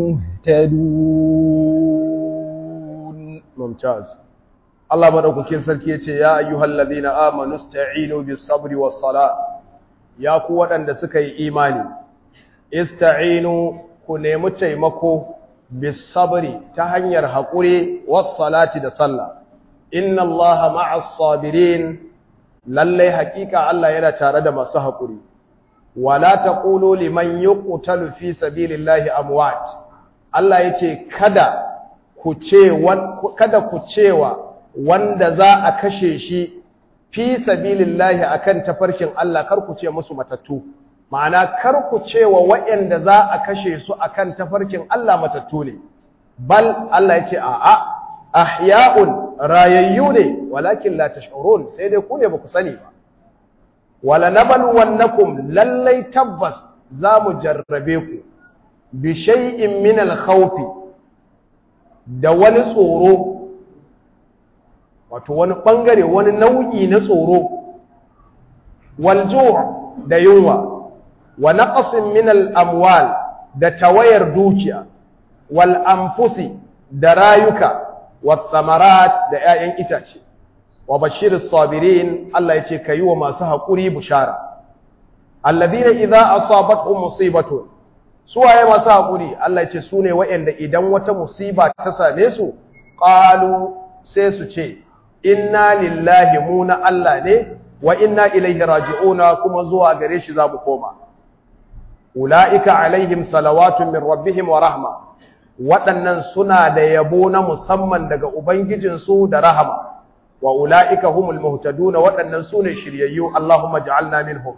المهتدون. ممتاز. الله مدوكين sarki yace ya ayyuhalladhina amanu ista'inu bis-sabri was-salah, ya ku waɗanda suka yi imani, ista'inu ku nemi taimako bis-sabri ta hanyar haƙuri was-salati da sallah, inna Allaha ma'as-sabirin, lallai haƙiƙa Allah yana tare da masu haƙuri. Wala taqulu liman yuqtalu fi sabilillahi amwat, Allah yace kada ku ce kada ku cewa wanda za a kashe shi fi sabilillahi akan tafarkin Allah, kar ku ce musu matattu, ma'ana kar ku cewa waɗanda za a kashe su akan tafarkin Allah matattu ne, bal Allah yace a'a ahya'un rayayyu ne walakin la tash'urun, sai dai ku ne ba ku sani ba. Wala nabluwannakum, lallai tabbas za mu jarrabe ku bi shay'in min al-khawfi, da wani tsoro, wato wani bangare, wani nau'i na tsoro, wal ju' da yunwa, wa naqsin min al-amwal, da tawayar dukiya, wal anfusi, da rayuka, wat thamarat, da 'ya'yan itace. Wa bashiris sabirin, Allah yace kayi wa masu haƙuri bushara, alladhina idza asabatuhum musibatun, suwaye masu haƙuri? Allah yace sune waɗanda idan wata musiba ta same su, qalu, sai su ce inna lillahi, mu na Allah ne, wa inna ilaihi raji'una, kuma zuwa gare shi za mu koma. Ulaika alaihim salawatun min rabbihim wa rahma, waɗannan suna da yabo na musamman daga ubangijinsu da rahama. Wa ula'ika humul muhtaduna, waɗannan su ne shiryayyu, Allahumma ja'alna minhum.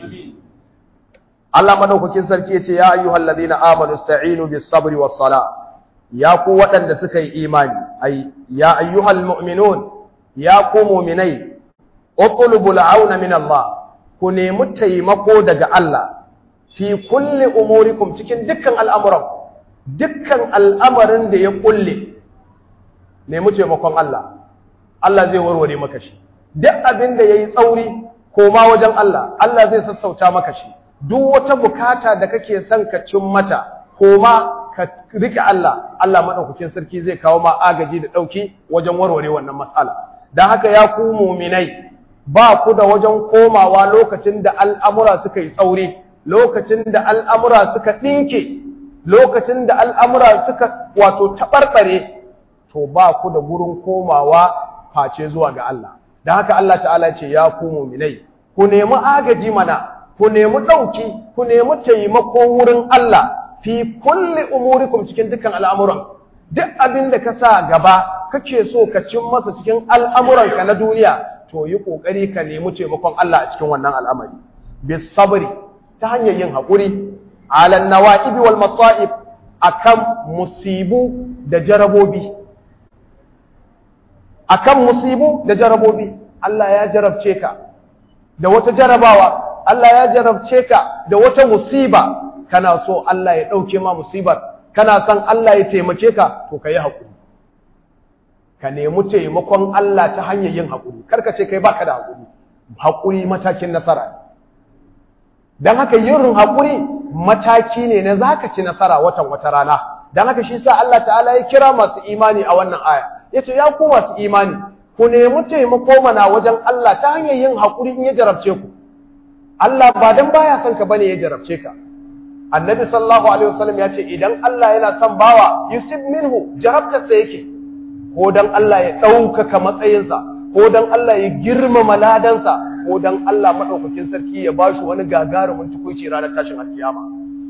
Allah madaukakin sarki yace ya ayyuhal ladina amanu ista'inu bis sabri was sala, ya ku waɗanda suka yi imani, ay ya ayyuhal mu'minun, ya ku mu'minai, utlubul auna min Allah, ku nemi taimako daga Allah fi kulli umurikum, cikin dukkan al'amuran, dukkan al'amarin da ya kulle, nemi taimakon Allah, Allah zai warware maka shi. Duk abin da yayi tsauri, koma wajen Allah, Allah zai sassauta maka shi. Duk wata bukata da kake son ka cin mata, koma ka rike Allah, Allah madaukakin sarki zai kawo ma agaji da dauki wajen warware wannan matsala. Dan haka ya ku mu'minai, ba ku da wajen komawa lokacin da al'amura suka yi tsauri, lokacin da al'amura suka dinke, lokacin da al'amura suka wato tabarbare, to ba ku da gurin komawa face zuwa ga Allah. Da haka Allah ta'ala ce ya ku mu'minai, ku nemi agaji mana, ku nemi dauki, ku nemi taimako wurin Allah fi kulli umurikum, cikin dukkan al'amuran. Duk abin da ka sa gaba kake so ka cin masa cikin al'amuranka na duniya, to yi kokari ka nemi taimakon Allah a cikin wannan al'amari. Bis sabri, ta hanyar yin hakuri, ala nawa'ibi wal masa'ib, akan musibu da jarabobi. Akan musibu da jarabobi, Allah ya jarabce ka da wata jarabawa, Allah ya jarabce ka da wata musiba, kana so Allah ya dauke ma musibar, kana son Allah ya taimake ka, to kai hakuri, ka nemi taimakon Allah ta hanyar yin hakuri. Karka ce kai baka da hakuri, hakuri matakin nasara. Dan haka yin hakuri mataki ne na zaka ci nasara watan wata rana. Dan haka shi sa Allah ta'ala ya kira masu imani a wannan aya, yace ya ku masu imani, ku nemi taimako mana wajen Allah ta hanyar yin hakuri in ya jarabce ku. Allah ba dan baya son ka bane ya jarabce ka. Annabi sallallahu alaihi wasallam ya ce idan Allah yana son bawa, yusib minhu, jarabta sa yake, ko dan Allah ya ɗaukaka matsayinsa, ko dan Allah ya girmama ladansa, ko dan Allah madaukakin sarki ya bashi wani gagarumin tukuici ranar tashin alkiyama,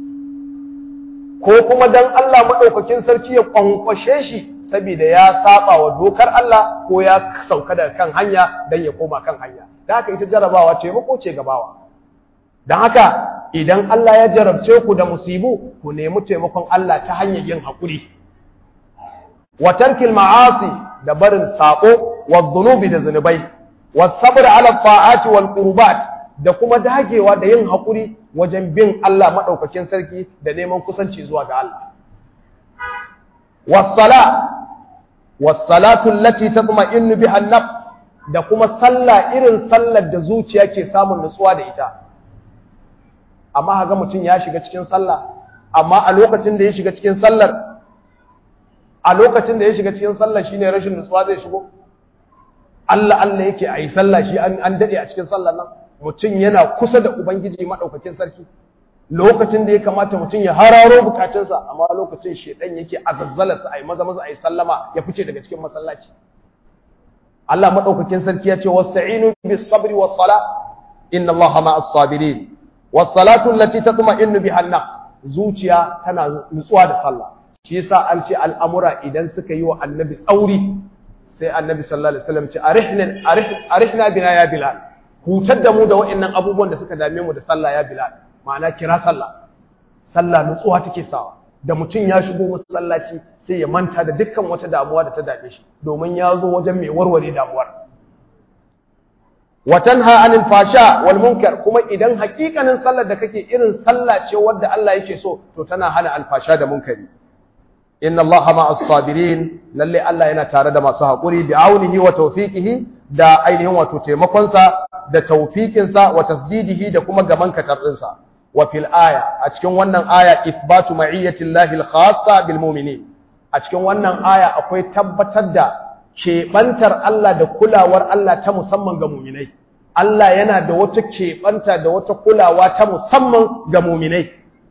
ko kuma dan Allah madaukakin sarki ya kwankwashe shi saboda ya saba wa dokar Allah, ko ya sauka daga kan hanya dan ya koma kan hanya. Da haka ita jarabawa ce mako ce gabawa. Dan haka idan Allah ya jarabce ku da musibu, ku nemi taimakon Allah ta hanyar yin hakuri. Wa tarkil ma'asi, da barin sako, wa dhunubi, da zunubai, was-sabr 'ala at-ta'ati wal-qurbat da kuma dagewa da yin hakuri wajen bin Allah madaukakin sarki da neman kusanci zuwa ga Allah was-sala was-salatu allati tatma'innu biha an-nafs da kuma sallah irin sallar da zuciya ke samun nutsuwa da ita amma haga mutum ya shiga cikin sallah amma a lokacin da ya shiga cikin sallar a lokacin da ya shiga cikin sallar shine rashin nutsuwa zai shigo Allah Allah yake ayi sallah shi an, an dade a cikin sallar nan mutum yana kusa da ubangiji madaukakin sarki lokacin da ya kamata mutum ya hararo bukatunsa amma lokacin shedan yake azazzalarsa ayi maza maza ayi sallama ya fice daga cikin masallaci Allah madaukakin sarki ya ce wasta'inu bis sabri was sala inna Allaha ma'as sabirin was salatu allati tatma'innu biha an-nafs zuciya tana nutsuwa da sallah shi yasa an ce al'amura idan suka yi wa annabi tsauri sai annabi sallallahu alaihi wasallam ce arihna arihna bina ya bilal hutar da mu da wa'annan abubuwan da suka dame mu da sallah ya bilal ma'ana kira sallah sallah nutsuwa take sawa da mutum ya shigo masallaci sai ya manta da dukkan wata damuwa da ta dame shi domin ya zo wajen mai warware damuwar wa tanha anil fasha wal munkar kuma idan hakikanin sallar da kake irin sallah ce wanda Allah yake so to tana hana alfasha da munkari inna Allaha ma'as sabirin lalle Allah yana tare da masu hakuri bi aunihi wa tawfiqihi da ainihin wato taimakon sa da tawfiqin sa wa tasdidihi da kuma gaman katardin sa wa fil aya a cikin wannan aya ithbatu ma'iyyati Allahi al-khassa bil mu'minin a cikin wannan aya akwai tabbatar da keɓantar Allah da kulawar Allah ta musamman ga mu'minai Allah yana da wata keɓanta da wata kulawa ta musamman ga mu'minai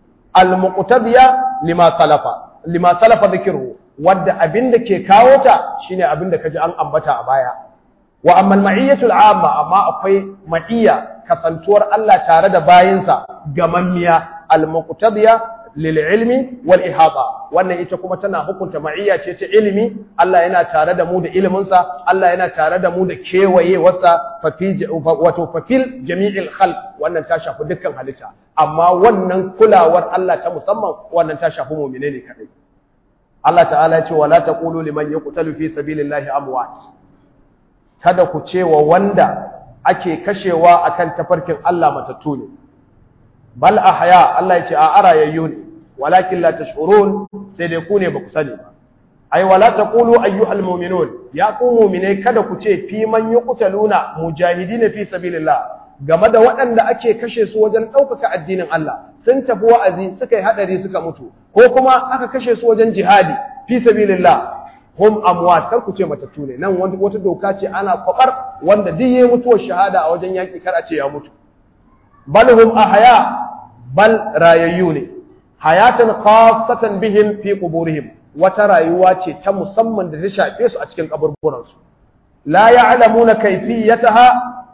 al-muqtadiya lima salafa lima salafa dhikruhu wadda abinda ke kawo ta shine abinda kaji an ambata a baya wa amma al-ma'iyyatul 'amma amma akwai ma'iyya kasantuwar Allah tare da bayinsa gamammiya al-muqtadiya lil ilmi wal ihata wannan ita kuma tana hukunta ma'iyya ce ta ilimi Allah yana tare da mu da ilimin sa Allah yana tare da mu da kewayewarsa fa fi wato fa fil jami'il khalq wannan ta shafi dukkan halitta amma wannan kulawar Allah ta musamman wannan ta shafi mu'mine ne kadai Allah ta'ala ya ce wala taqulu liman yuqtalu fi sabilillahi amwat kada ku ce wa wanda ake kashewa akan tafarkin Allah matattu ne bal ahya Allah ya ce a arayayyu ne walakin la tash'urun sai dai ku ne ba ku sani ba ai wala taqulu ayyuhal mu'minun ya ku mu'mine kada ku ce fi man yuqtaluna mujahidin fi sabilillah game da waɗanda ake kashe su wajen ɗaukaka addinin Allah sun tafi wa'azi suka yi hadari suka mutu ko kuma aka kashe su wajen jihadi fi sabilillah hum amwat kar ku ce matattu ne nan wata doka ce ana kwabar wanda duk yayin mutuwar shahada a wajen yaki kar a ce ya mutu bal hum ahya bal rayayyu ne hayatan khassatan bihim fi quburihim wata rayuwa ce ta musamman da ta shafe su a cikin kaburburan su la ya'lamuna kayfiyataha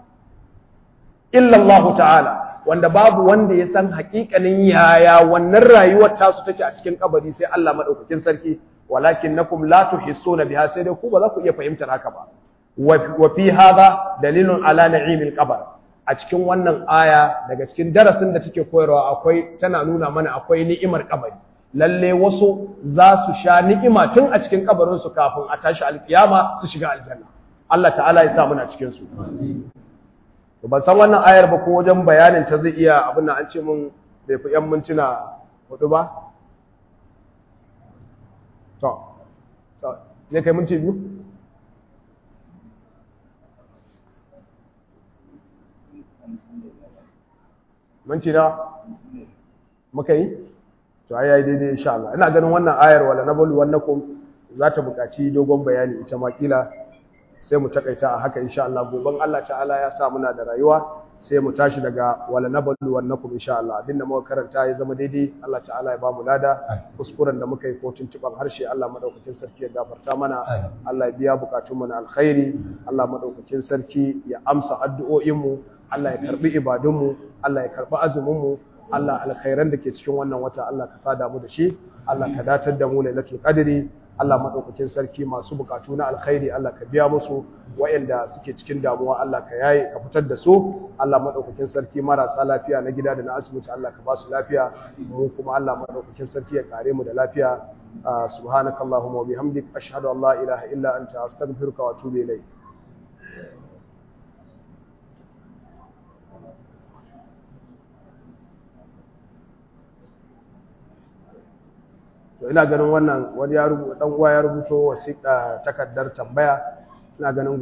illa Allah ta'ala wanda babu wanda ya san haƙiƙanin yaya wannan rayuwar tasu take a cikin kabari sai Allah madaukakin sarki walakinnakum la tuhissuna biha sai dai ku ba za ku iya fahimtar haka ba wa fi hadha dalilun ala na'imil qabr a cikin wannan aya daga cikin darasin da take koyarwa akwai tana nuna mana akwai ni'imar kabari lalle wasu za su sha ni'ima tun a cikin kabarin su kafin a tashi alkiyama su shiga aljanna Allah ta'ala ya sa muna cikin su to ban san wannan ayar ba ko wajen bayanin ta zai iya abin nan an ce mun bai fi yan mintuna hudu ba to zai kai minti biyu minti na muka yi to ai yayi daidai insha Allah ina ganin wannan ayar wala nabulu wannakum za ta buƙaci dogon bayani ita ma kila sai mu takaita a haka insha Allah goban Allah ta'ala ya sa muna da rayuwa sai mu tashi daga wala nabulu wannakum insha Allah abinda muka karanta ya zama daidai Allah ta'ala ya ba mu lada kuskuren da muka yi ko tuntuban harshe Allah madaukakin sarki ya gafarta mana Allah ya biya bukatun mu na alkhairi Allah madaukakin sarki ya amsa addu'o'in mu Allah ya karbi ibadun mu Allah ya karbi azumin mu Allah alkhairan da ke cikin wannan wata Allah ka sada mu da shi Allah ka datar da mu lailatul qadri Allah madaukakin sarki masu bukatu na alkhairi Allah ka biya musu wayanda suke cikin damuwa Allah ka yaye ka fitar da su Allah madaukakin sarki marasa lafiya na gida da na asibiti Allah ka ba su lafiya mu kuma Allah madaukakin sarki ya kare mu da lafiya subhanakallahumma wa bihamdik ashhadu an la ilaha illa anta astaghfiruka wa atubu ilayk to ina ganin wannan wani ya rubuta dan uwa ya rubuto wasiƙa takardar tambaya ina ganin